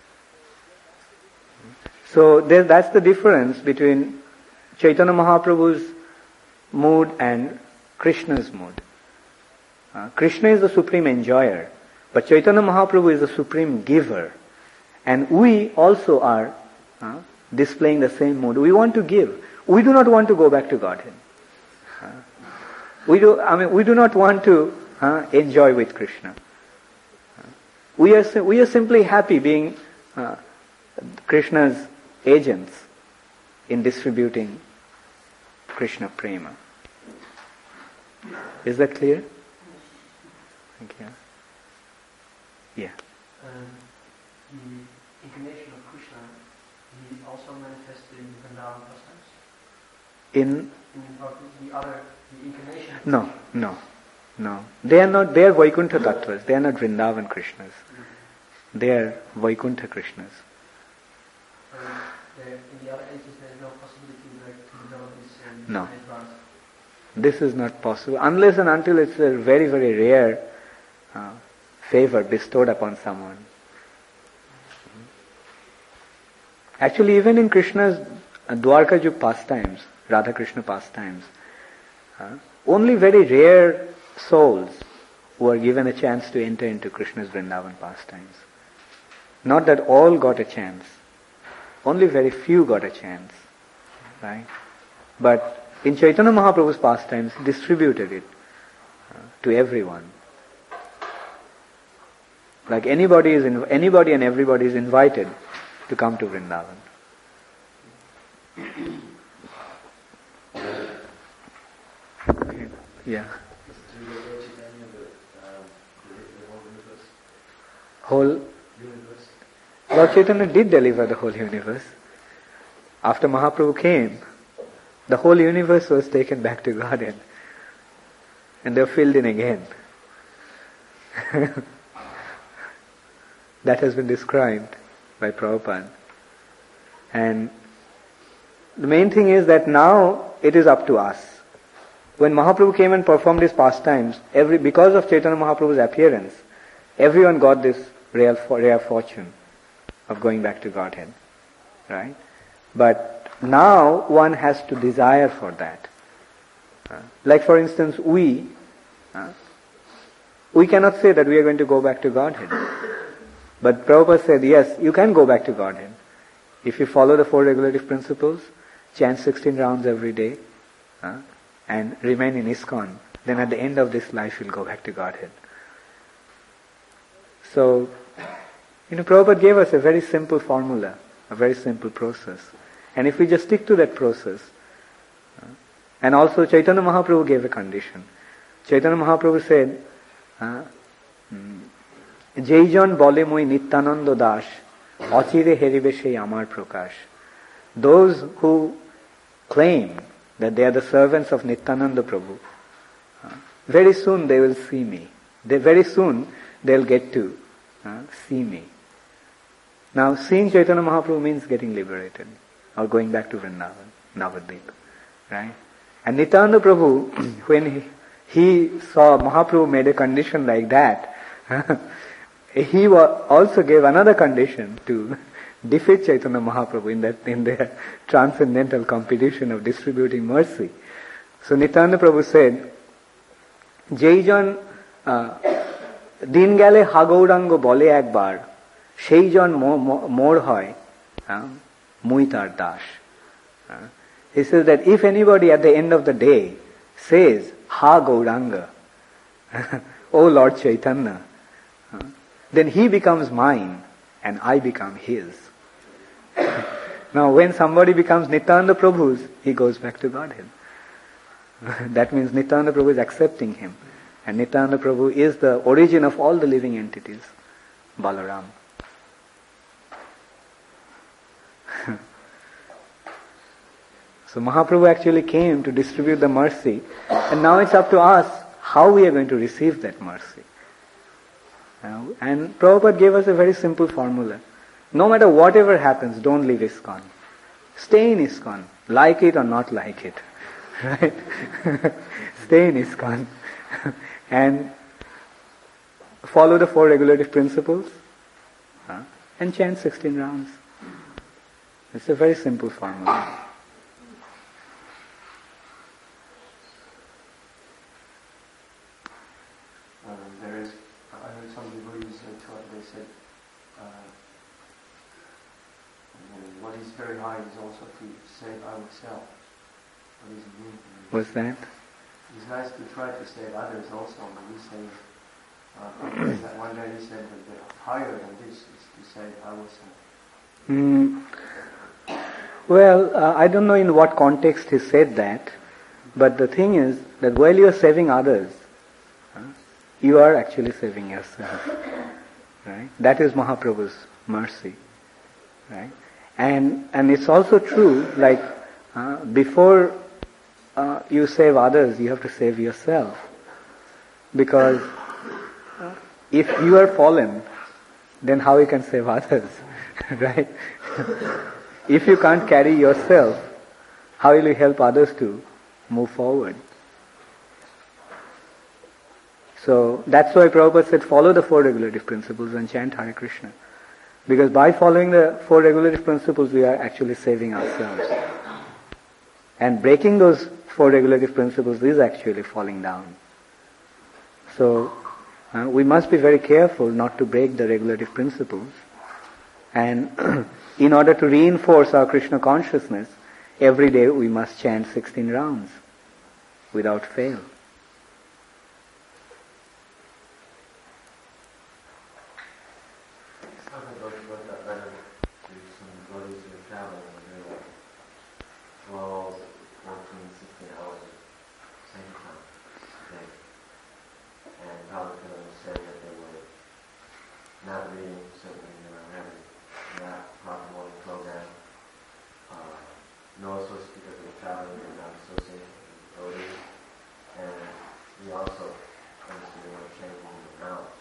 So that's the difference between Chaitanya Mahaprabhu's mood and Krishna's mood. Krishna is the supreme enjoyer, but Chaitanya Mahaprabhu is the supreme giver. And we also are displaying the same mood. We want to give. We do not want to go back to Godhead. We do not want to enjoy with Krishna. We are simply happy being Krishna's agents in distributing Krishna Prema. Is that clear? Thank you. Yeah. The incarnation of Krishna, he also manifested in Vrindavan pastimes? In the incarnation? No. They are not, they are Vaikuntha Tattvas. They are not Vrindavan Krishnas. They are Vaikuntha Krishnas. In the other ages, there is no possibility to develop this No. advance? This is not possible unless and until it's a very, very rare favor bestowed upon someone. Actually, even in Krishna's Dwarkajuk pastimes, Radha Krishna pastimes, only very rare souls were given a chance to enter into Krishna's Vrindavan pastimes. Not that all got a chance. Only very few got a chance. Right? But in Chaitanya Mahaprabhu's pastimes, distributed it to everyone. Like anybody and everybody is invited to come to Vrindavan. Okay. Yeah. Whole universe. Lord Chaitanya did deliver the whole universe. After Mahaprabhu came, the whole universe was taken back to Godhead. And they were filled in again. That has been described by Prabhupada. And the main thing is that now it is up to us. When Mahaprabhu came and performed his pastimes, because of Chaitanya Mahaprabhu's appearance, everyone got this rare fortune of going back to Godhead. Right? But now one has to desire for that. Like for instance, we cannot say that we are going to go back to Godhead. But Prabhupada said, yes, you can go back to Godhead. If you follow the 4 regulative principles, chant 16 rounds every day, and remain in ISKCON, then at the end of this life you'll go back to Godhead. So, Prabhupada gave us a very simple formula, a very simple process. And if we just stick to that process, and also Chaitanya Mahaprabhu gave a condition. Chaitanya Mahaprabhu said, Jaijon bole moi Nityananda Das, achire heribe sei amar prakash. Those who claim that they are the servants of Nityananda Prabhu, very soon they will see me. Very soon they'll get to see me. Now, seeing Chaitanya Mahaprabhu means getting liberated, or going back to Vrindavan, Navadvip. Right? And Nityananda Prabhu, when he saw Mahaprabhu made a condition like that, he also gave another condition to defeat Chaitanya Mahaprabhu in their transcendental competition of distributing mercy. So Nityananda Prabhu said, Jaijon din gale hagaurango bole ekbar, সেইজন মোর হয় মুই তার Das. He says that if anybody at the end of the day says, Ha Gauranga, O Lord Chaitanya, then he becomes mine and I become his. Now when somebody becomes Nityananda Prabhu's, he goes back to Godhead. That means Nityananda Prabhu is accepting him. And Nityananda Prabhu is the origin of all the living entities, Balaram. So Mahaprabhu actually came to distribute the mercy, and now it's up to us how we are going to receive that mercy. And Prabhupada gave us a very simple formula. No matter whatever happens, don't leave ISKCON. Stay in ISKCON, like it or not like it. Right? Stay in ISKCON and follow the 4 regulative principles and chant 16 rounds. It's a very simple formula. I heard some devotees taught, they said, what is very high is also to save ourselves. What does it mean? What's that? It's nice to try to save others also, but we save. One day he said that the higher than this is to save ourselves. Well, I don't know in what context he said that, but the thing is that while you are saving others, you are actually saving yourself. Right? That is Mahaprabhu's mercy. Right? And it's also true, like before you save others, you have to save yourself. Because if you are fallen, then how you can save others? Right? If you can't carry yourself, how will you help others to move forward? So that's why Prabhupada said follow the 4 regulative principles and chant Hare Krishna. Because by following the 4 regulative principles we are actually saving ourselves. And breaking those 4 regulative principles is actually falling down. So we must be very careful not to break the regulative principles. And in order to reinforce our Krishna consciousness, every day we must chant 16 rounds without fail. some devotees who were traveling and they were 12, 14, 16 hours of sankirtan a day. And Prabhupada was saying that they were not reading, certainly they were having not proper morning program. No, also because they were traveling, they were not associated with devotees. And we also understood they weren't changing the knowledge.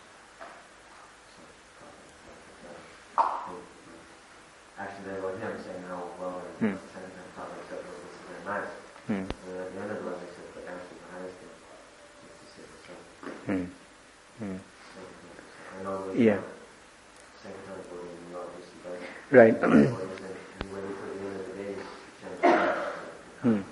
Actually, they were him saying how well they're saying that Prabhupada said, well, this is very nice. And at the end of the line, they said, but actually the highest thing is to say the same. I know that Yeah. same kind of word in New York, this is better. Right. What is it? And when you put the end of the days, change the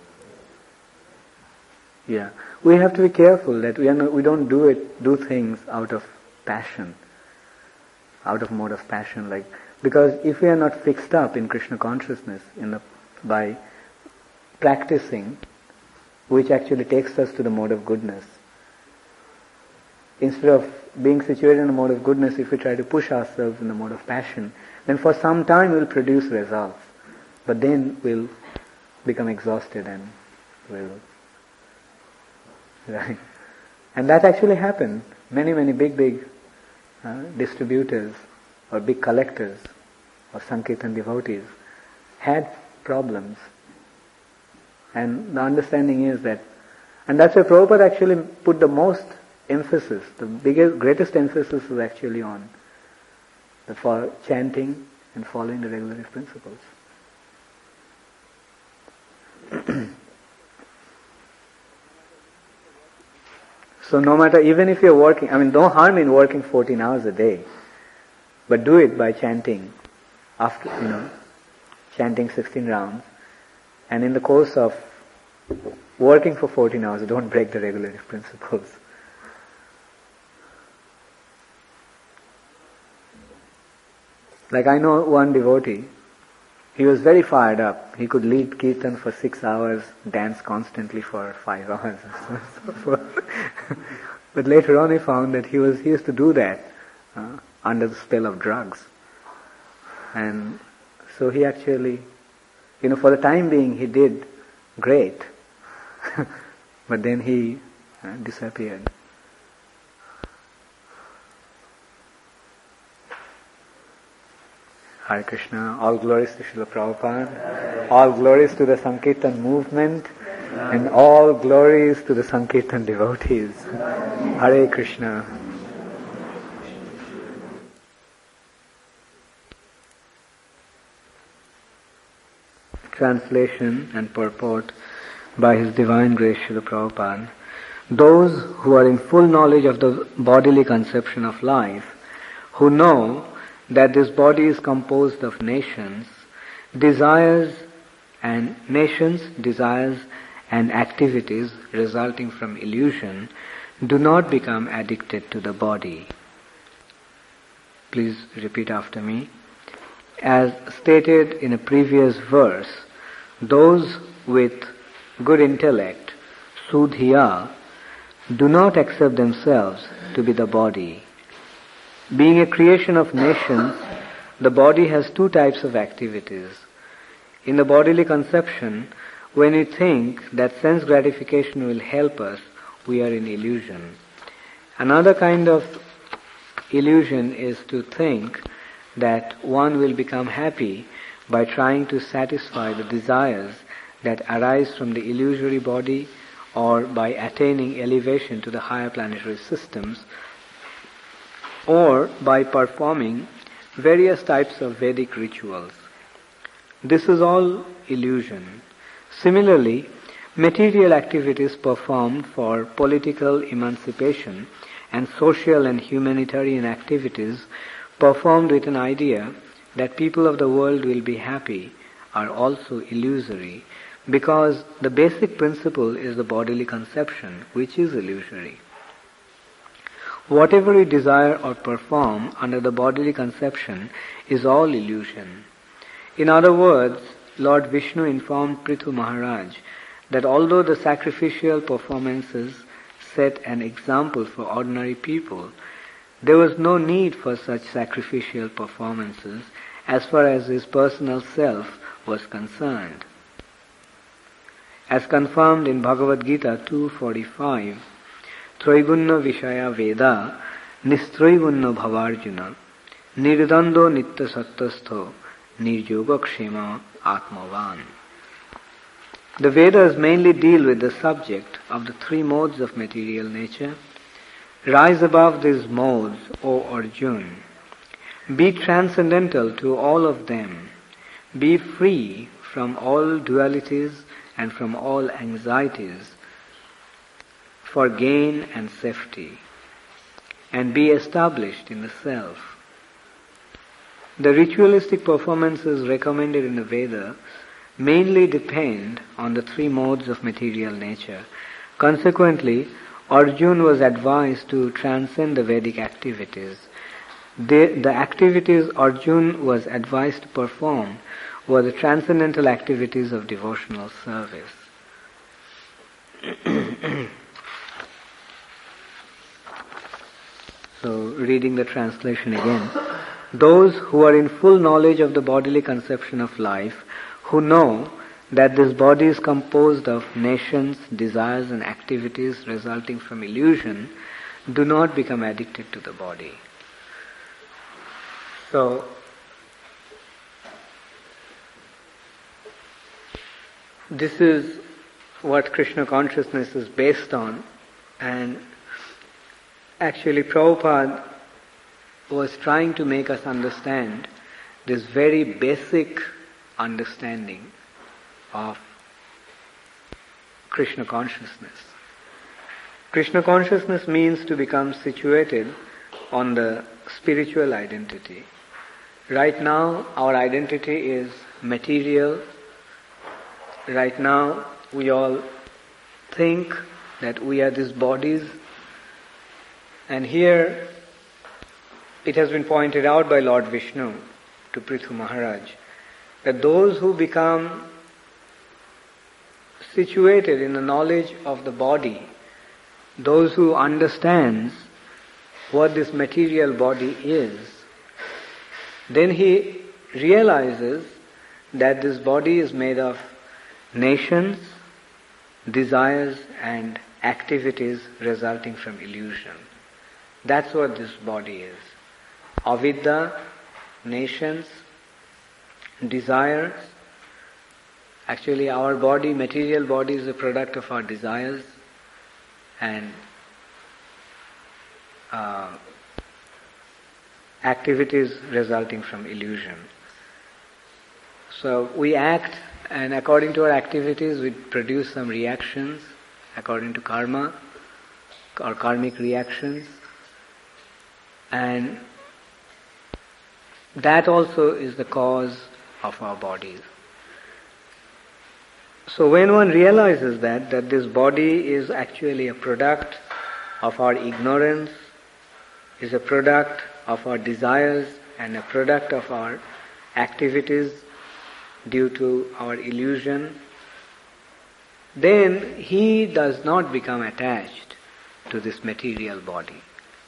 Yeah. We have to be careful that we don't do things out of passion, out of mode of passion, because if we are not fixed up in Krishna consciousness by practicing, which actually takes us to the mode of goodness, instead of being situated in the mode of goodness, if we try to push ourselves in the mode of passion, then for some time we'll produce results, but then we'll become exhausted and we'll... Right. And that actually happened. Many big distributors or big collectors or Sankirtan devotees had problems. And the understanding is that, and that's why Prabhupada actually put the most emphasis, greatest emphasis was actually on for chanting and following the regular life principles. So no matter, even if you're working, no harm in working 14 hours a day, but do it by chanting, chanting 16 rounds, and in the course of working for 14 hours, don't break the regular life principles. Like I know one devotee, he was very fired up. He could lead kirtan for 6 hours, dance constantly for 5 hours, and so forth. But later on he found that he used to do that under the spell of drugs. And so he actually, for the time being he did great. But then he disappeared. Hare Krishna, all glories to Srila Prabhupada, all glories to the Sankirtan movement, and all glories to the Sankirtan devotees. Hare Krishna. Translation and purport by His Divine Grace Srila Prabhupada. Those who are in full knowledge of the bodily conception of life, who know that this body is composed of nations, desires and activities resulting from illusion, do not become addicted to the body. Please repeat after me. As stated in a previous verse, those with good intellect, Sudhiya, do not accept themselves to be the body. Being a creation of nations, the body has two types of activities. In the bodily conception, when we think that sense gratification will help us, we are in illusion. Another kind of illusion is to think that one will become happy by trying to satisfy the desires that arise from the illusory body, or by attaining elevation to the higher planetary systems, or by performing various types of Vedic rituals. This is all illusion. Similarly, material activities performed for political emancipation and social and humanitarian activities performed with an idea that people of the world will be happy are also illusory, because the basic principle is the bodily conception, which is illusory. Whatever we desire or perform under the bodily conception is all illusion. In other words, Lord Vishnu informed Prithu Maharaj that although the sacrificial performances set an example for ordinary people, there was no need for such sacrificial performances, as far as his personal self was concerned. As confirmed in Bhagavad Gita 2:45, Traigunna Vishaya Veda Nistraigunna Bhavarjuna Nirdando Nitya Sattastho Niryoga Kshema Atmavan. The Vedas mainly deal with the subject of the three modes of material nature. Rise above these modes, O Arjuna. Be transcendental to all of them. Be free from all dualities and from all anxieties for gain and safety, and be established in the self. The ritualistic performances recommended in the Veda mainly depend on the three modes of material nature. Consequently, Arjuna was advised to transcend the Vedic activities. The activities Arjuna was advised to perform were the transcendental activities of devotional service. So, reading the translation again. Those who are in full knowledge of the bodily conception of life, who know that this body is composed of nations, desires and activities resulting from illusion, do not become addicted to the body. So, this is what Krishna consciousness is based on, and actually Prabhupada was trying to make us understand this very basic understanding of Krishna consciousness. Krishna consciousness means to become situated on the spiritual identity. Right now, our identity is material. Right now, we all think that we are these bodies. And here, it has been pointed out by Lord Vishnu to Prithu Maharaj that those who become situated in the knowledge of the body, those who understands what this material body is, then he realizes that this body is made of nations, desires and activities resulting from illusion. That's what this body is. Avidya, nations, desires. Actually, our body, material body, is a product of our desires and activities resulting from illusion. So we act, and according to our activities we produce some reactions according to karma or karmic reactions, and that also is the cause of our bodies. So when one realizes that this body is actually a product of our ignorance, is a product of our desires and a product of our activities due to our illusion, then he does not become attached to this material body.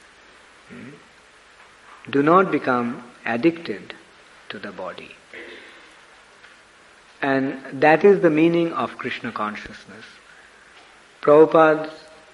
Do not become addicted to the body. And that is the meaning of Krishna consciousness. Prabhupada's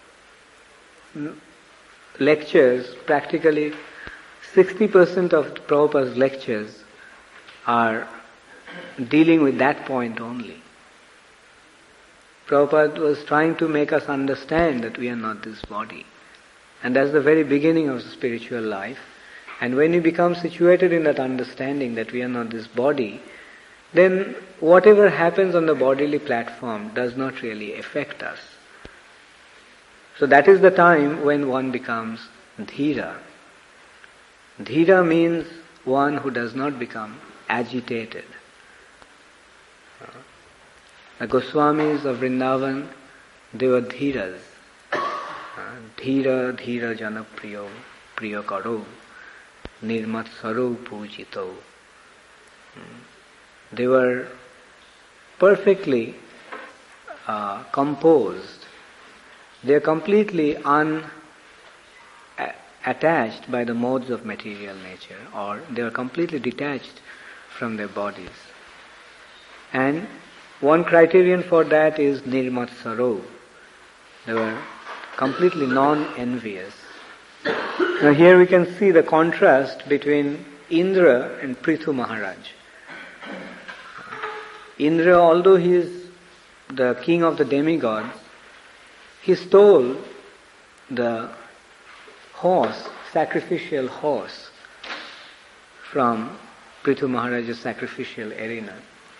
lectures, practically 60% of Prabhupada's lectures are dealing with that point only. Prabhupada was trying to make us understand that we are not this body. And that's the very beginning of the spiritual life. And when you become situated in that understanding that we are not this body, then whatever happens on the bodily platform does not really affect us. So that is the time when one becomes dhira. Dhira means one who does not become agitated. The Goswamis of Vrindavan, they were dhiras. Dhira, dhira jana priyo, priyo karo, nirmat saro pujito. They were perfectly composed. They are completely unattached by the modes of material nature, or they are completely detached from their bodies. And one criterion for that is nirmatsaro. They were completely non-envious. Now here we can see the contrast between Indra and Prithu Maharaj. Indra, although he is the king of the demigods, he stole the horse, sacrificial horse, from Prithu Maharaj's sacrificial arena.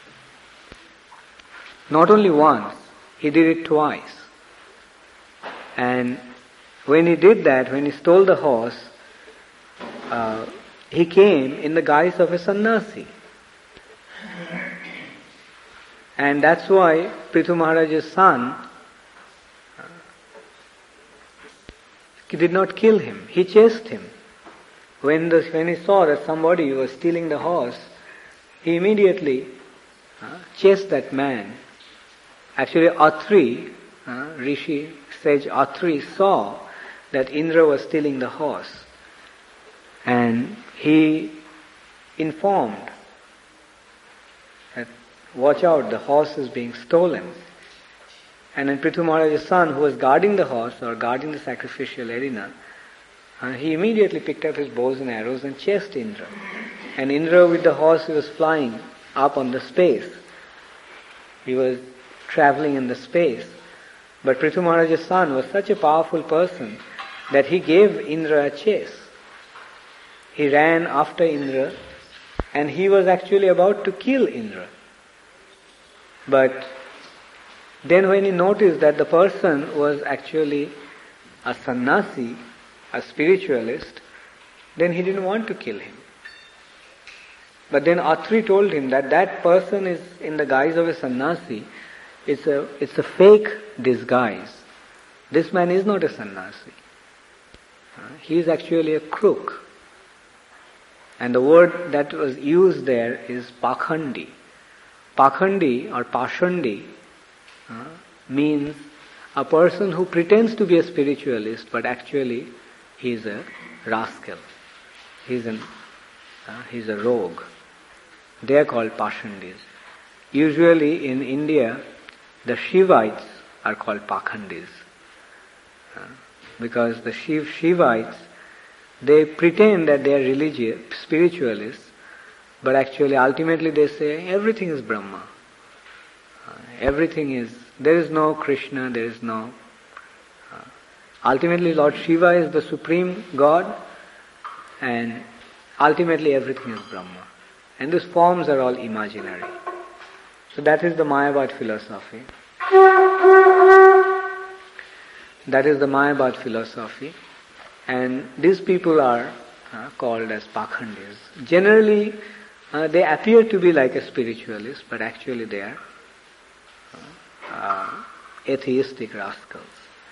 Not only once, he did it twice. And when he did that, when he stole the horse, he came in the guise of a sannyasi. And that's why Prithu Maharaj's son, he did not kill him. He chased him. When he saw that somebody was stealing the horse, he immediately chased that man. Actually, Atri, Rishi sage Atri, saw that Indra was stealing the horse. And he informed that, watch out, the horse is being stolen. And then Prithu Maharaj's son, who was guarding the horse or guarding the sacrificial arena, he immediately picked up his bows and arrows and chased Indra. And Indra with the horse, he was flying up on the space. He was traveling in the space. But Prithu Maharaj's son was such a powerful person that he gave Indra a chase. He ran after Indra and he was actually about to kill Indra. But then when he noticed that the person was actually a sannyasi, a spiritualist, then he didn't want to kill him. But then Atri told him that that person is in the guise of a sannyasi. It's a fake disguise. This man is not a sannyasi. He is actually a crook. And the word that was used there is pakhandi. Pakhandi or pashandi means a person who pretends to be a spiritualist, but actually he is a rascal. He's a rogue. They are called pashandis. Usually in India, the Shivites are called pakhandis. Because the Shivites, they pretend that they are religious, spiritualists, but actually ultimately they say everything is Brahma. There is no Krishna, there is no... ultimately Lord Shiva is the supreme God, and ultimately everything is Brahma. And these forms are all imaginary. So that is the Mayavad philosophy. That is the Mayavad philosophy. And these people are called as pakhandis. Generally, they appear to be like a spiritualist, but actually they are atheistic rascals.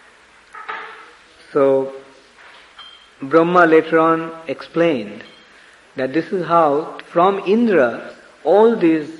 So, Brahma later on explained that this is how, from Indra, all these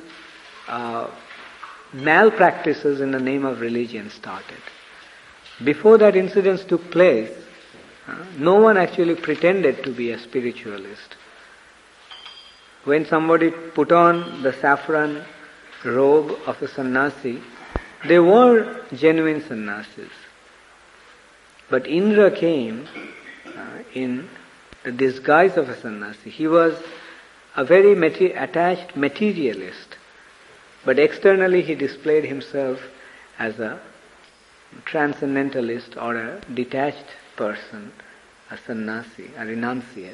malpractices in the name of religion started. Before that incidents took place, no one actually pretended to be a spiritualist. When somebody put on the saffron robe of a sannyasi, they were genuine sannyasis. But Indra came in the disguise of a sannyasi. He was a very attached materialist. But externally he displayed himself as a transcendentalist or a detached person, a sannyasi, a renunciate.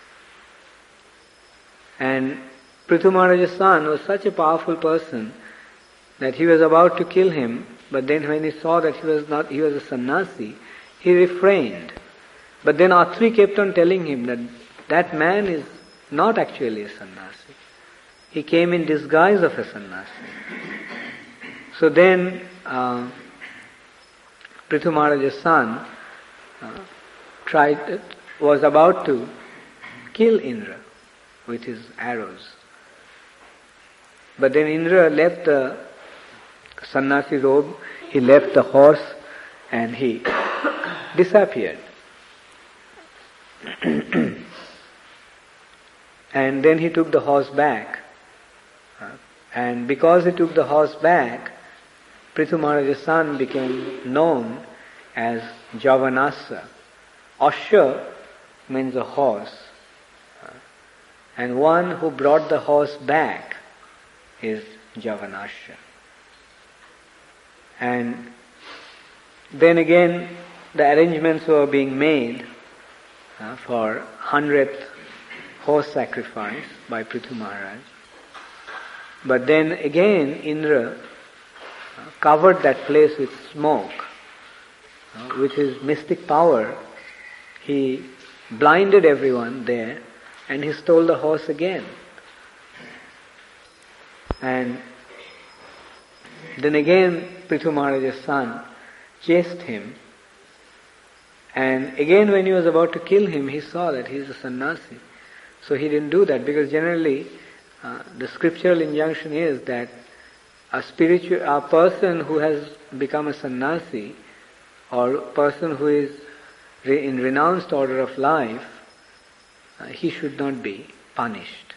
And Prithu Maharaj's son was such a powerful person that he was about to kill him, but then when he saw that he was a sannyasi, he refrained. But then Atri kept on telling him that that man is not actually a sannyasi. He came in disguise of a sannyasi. So then Prithu Maharaj's son was about to kill Indra with his arrows. But then Indra left the sannyasi robe, he left the horse, and he disappeared. And then he took the horse back And because he took the horse back, Prithu Maharaj's son became known as Javanasa. Ashya means a horse. And one who brought the horse back is Javanasya. And then again, the arrangements were being made for 100th horse sacrifice by Prithu Maharaj. But then again, Indra covered that place with smoke. With his mystic power, he blinded everyone there and he stole the horse again. And then again, Prithu Maharaj's son chased him. And again, when he was about to kill him, he saw that he is a sannyasi. So he didn't do that, because generally the scriptural injunction is that a person who has become a sannyasi, or a person who is in renounced order of life, he should not be punished.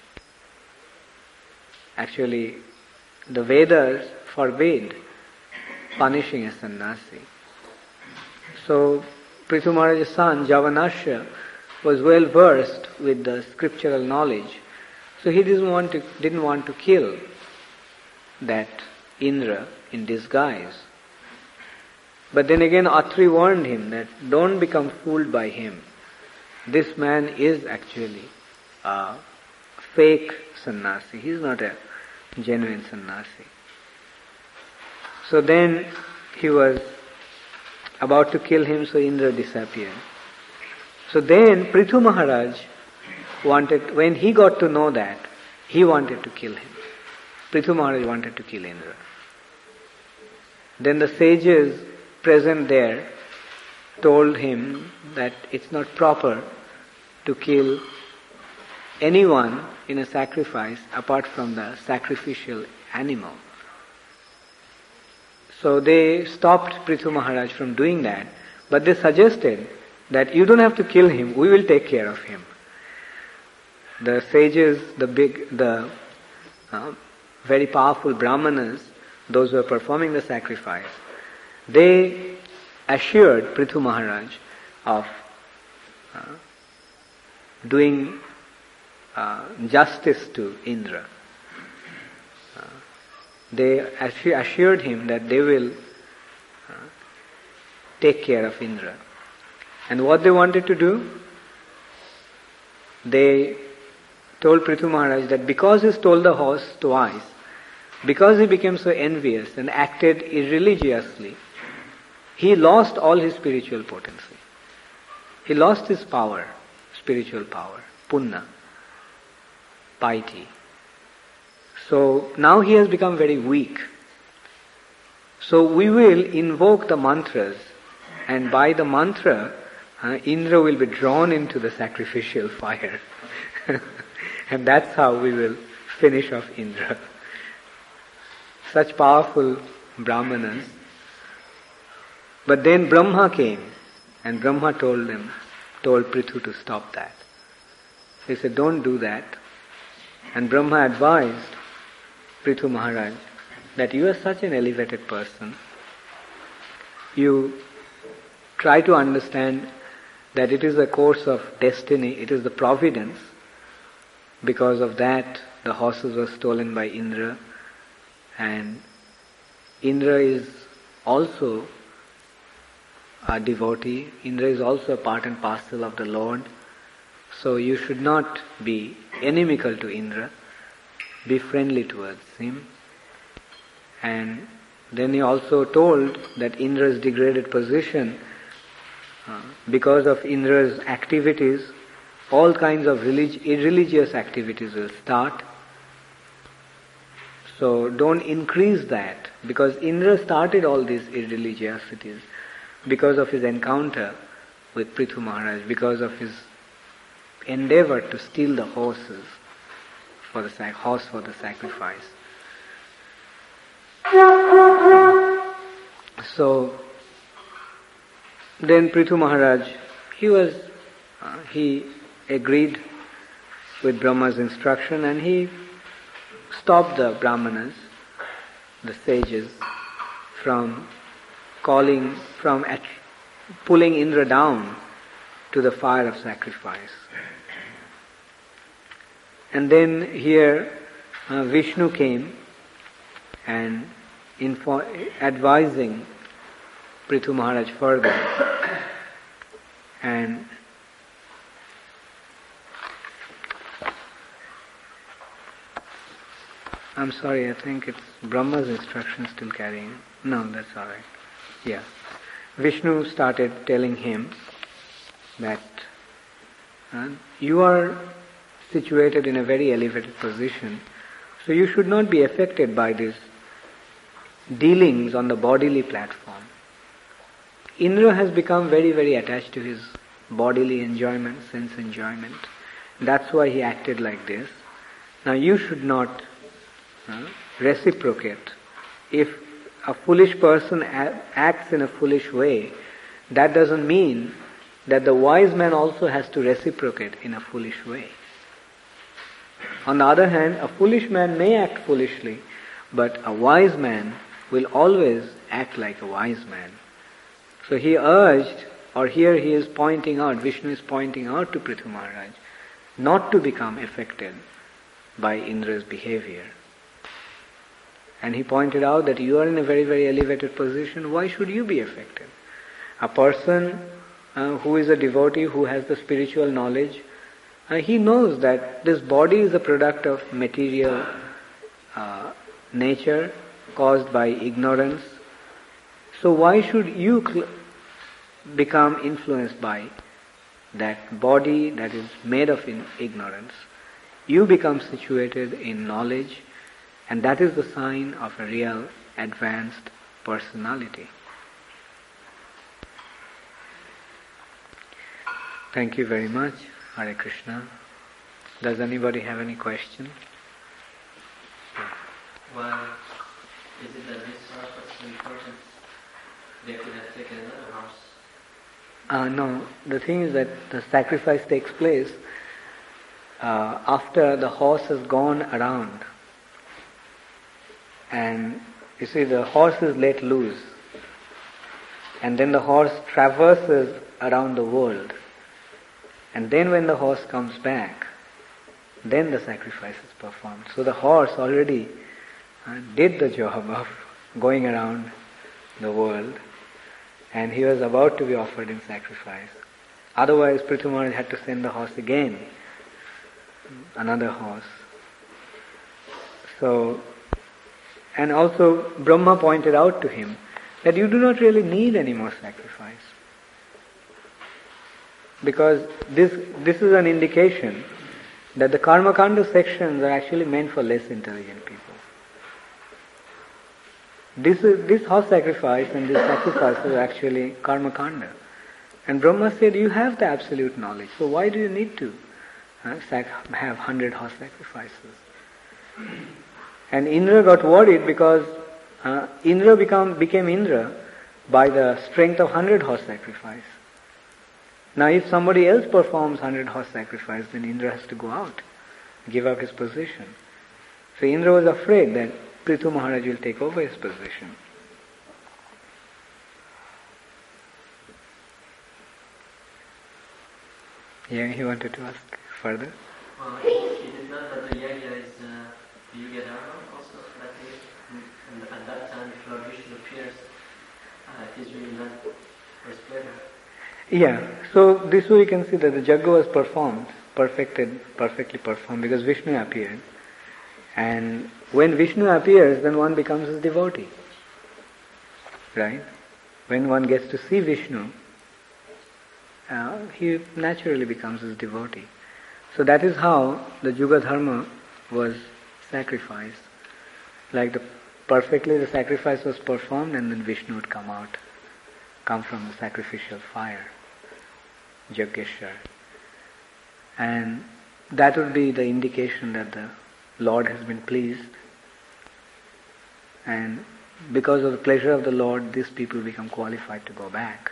Actually, the Vedas forbid punishing a sannyasi. So Prithu Maharaj's son, Javanasya, was well versed with the scriptural knowledge. So he didn't want to kill that Indra in disguise. But then again, Atri warned him that don't become fooled by him. This man is actually a fake sannyasi. He is not a genuine sannyasi. So then he was about to kill him, so Indra disappeared. So then Prithu Maharaj when he got to know that, he wanted to kill him. Prithu Maharaj wanted to kill Indra. Then the sages present there told him that it's not proper to kill anyone in a sacrifice apart from the sacrificial animal. So they stopped Prithu Maharaj from doing that, but they suggested that you don't have to kill him, we will take care of him. The sages, the very powerful brahmanas, those who were performing the sacrifice, they assured Prithu Maharaj of doing justice to Indra. They assured him that they will take care of Indra. And what they wanted to do? They told Prithu Maharaj that because he stole the horse twice, because he became so envious and acted irreligiously, he lost all his spiritual potency. He lost his power, spiritual power, punna, piety. So now he has become very weak. So we will invoke the mantras, and by the mantra, Indra will be drawn into the sacrificial fire. And that's how we will finish off Indra. Such powerful brahmanas. But then Brahma came, and Brahma told Prithu to stop that. He said, don't do that. And Brahma advised Prithu Maharaj that you are such an elevated person. You try to understand that it is a course of destiny, it is the providence. Because of that, the horses were stolen by Indra, and Indra is also a devotee. Indra is also a part and parcel of the Lord. So you should not be inimical to Indra. Be friendly towards him. And then he also told that Indra's degraded position, because of Indra's activities, all kinds of irreligious activities will start. So don't increase that, because Indra started all these irreligiosities because of his encounter with Prithu Maharaj, because of his endeavor to steal the horses for the sacrifice. So then Prithu Maharaj, he agreed with Brahma's instruction, and he stop the Brahmanas, the sages, from pulling Indra down to the fire of sacrifice. And then here Vishnu came and advising Prithu Maharaj further. And I'm sorry, I think it's Brahma's instruction still carrying. No, that's alright. Yeah. Vishnu started telling him that you are situated in a very elevated position, so you should not be affected by these dealings on the bodily platform. Indra has become very, very attached to his bodily enjoyment, sense enjoyment. That's why he acted like this. Now you should not reciprocate. If a foolish person acts in a foolish way, that doesn't mean that the wise man also has to reciprocate in a foolish way. On the other hand, a foolish man may act foolishly, but a wise man will always act like a wise man. So he urged, or here he is pointing out, Vishnu is pointing out to Prithu Maharaj, not to become affected by Indra's behavior. And he pointed out that you are in a very, very elevated position, why should you be affected? A person who is a devotee, who has the spiritual knowledge, he knows that this body is a product of material nature caused by ignorance. So why should you become influenced by that body that is made of ignorance? You become situated in knowledge, and that is the sign of a real advanced personality. Thank you very much. Hare Krishna. Does anybody have any question? Well, is it that this horse was so important they could have taken another horse? No. The thing is that the sacrifice takes place after the horse has gone around. And you see, the horse is let loose. And then the horse traverses around the world. And then when the horse comes back, then the sacrifice is performed. So the horse already did the job of going around the world, and he was about to be offered in sacrifice. Otherwise, Prithu Maharaj had to send the horse again, another horse. So, and also Brahma pointed out to him that you do not really need any more sacrifice. Because this is an indication that the Karmakanda sections are actually meant for less intelligent people. This horse sacrifice and this sacrifice is actually Karmakanda. And Brahma said, you have the absolute knowledge, so why do you need to have 100 horse sacrifices? And Indra got worried because Indra became Indra by the strength of 100 horse sacrifice. Now if somebody else performs 100 horse sacrifice, then Indra has to go out, give up his position. So Indra was afraid that Prithu Maharaj will take over his position. Yeah, he wanted to ask further. Is it not that the Yagya is Yuga Dharma also? And at that time, if Lord Vishnu appears, he's really not respected. Yeah, so this way you can see that the Jagga was performed, perfectly performed, because Vishnu appeared. And when Vishnu appears, then one becomes his devotee. Right? When one gets to see Vishnu, he naturally becomes his devotee. So that is how the Yuga Dharma was sacrificed. Like the sacrifice was performed, and then Vishnu would come from the sacrificial fire, Yajneshwar. And that would be the indication that the Lord has been pleased. And because of the pleasure of the Lord, these people become qualified to go back.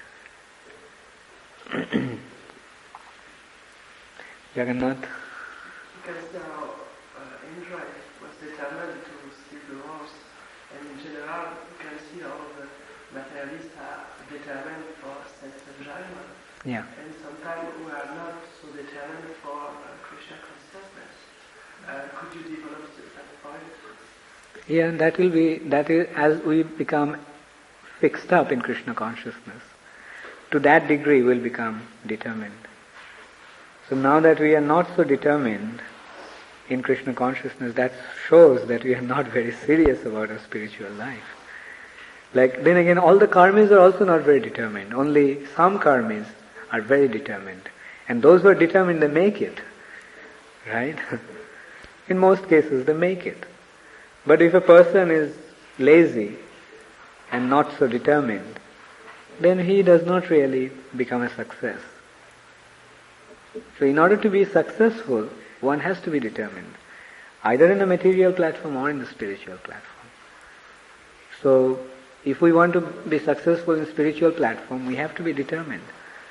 Because Jagannath? now Indra was determined to steal the horse, and in general, you can see all the materialists are determined for self-enjoyment. Yeah. And sometimes we are not so determined for Krishna consciousness. Could you develop that point? Yeah, that is as we become fixed up in Krishna consciousness, to that degree we'll become determined. So now that we are not so determined in Krishna consciousness, that shows that we are not very serious about our spiritual life. Like, then again, all the karmis are also not very determined. Only some karmis are very determined. And those who are determined, they make it. Right? In most cases, they make it. But if a person is lazy and not so determined, then he does not really become a success. So in order to be successful, one has to be determined, either in the material platform or in the spiritual platform. So if we want to be successful in spiritual platform, we have to be determined.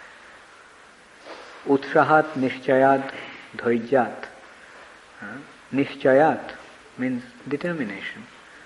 Utsahat nishchayat dhaijyat. Nishchayat means determination.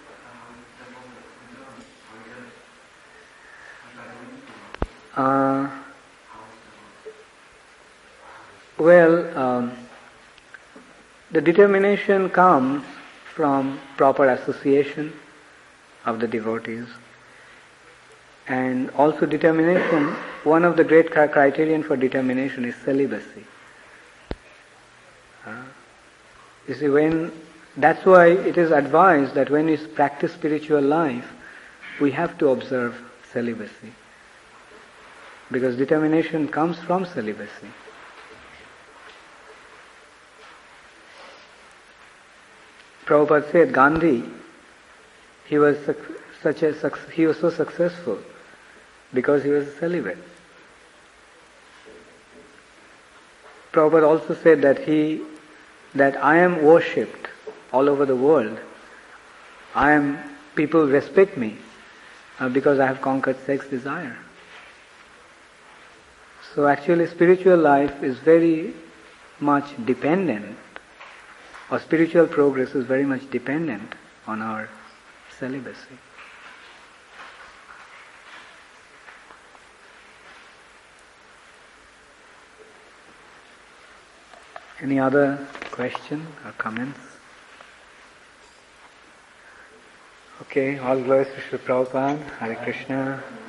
The determination comes from proper association of the devotees, and also determination, one of the great criterion for determination is celibacy. You see, that's why it is advised that when we practice spiritual life, we have to observe celibacy, because determination comes from celibacy. Prabhupada said Gandhi, he was so successful because he was a celibate. Prabhupada also said that I am worshipped all over the world. People respect me because I have conquered sex desire. So actually spiritual life is very much dependent, or spiritual progress is very much dependent on our celibacy. Any other question or comments? Okay, all glories to Srila Prabhupada. Hare Krishna.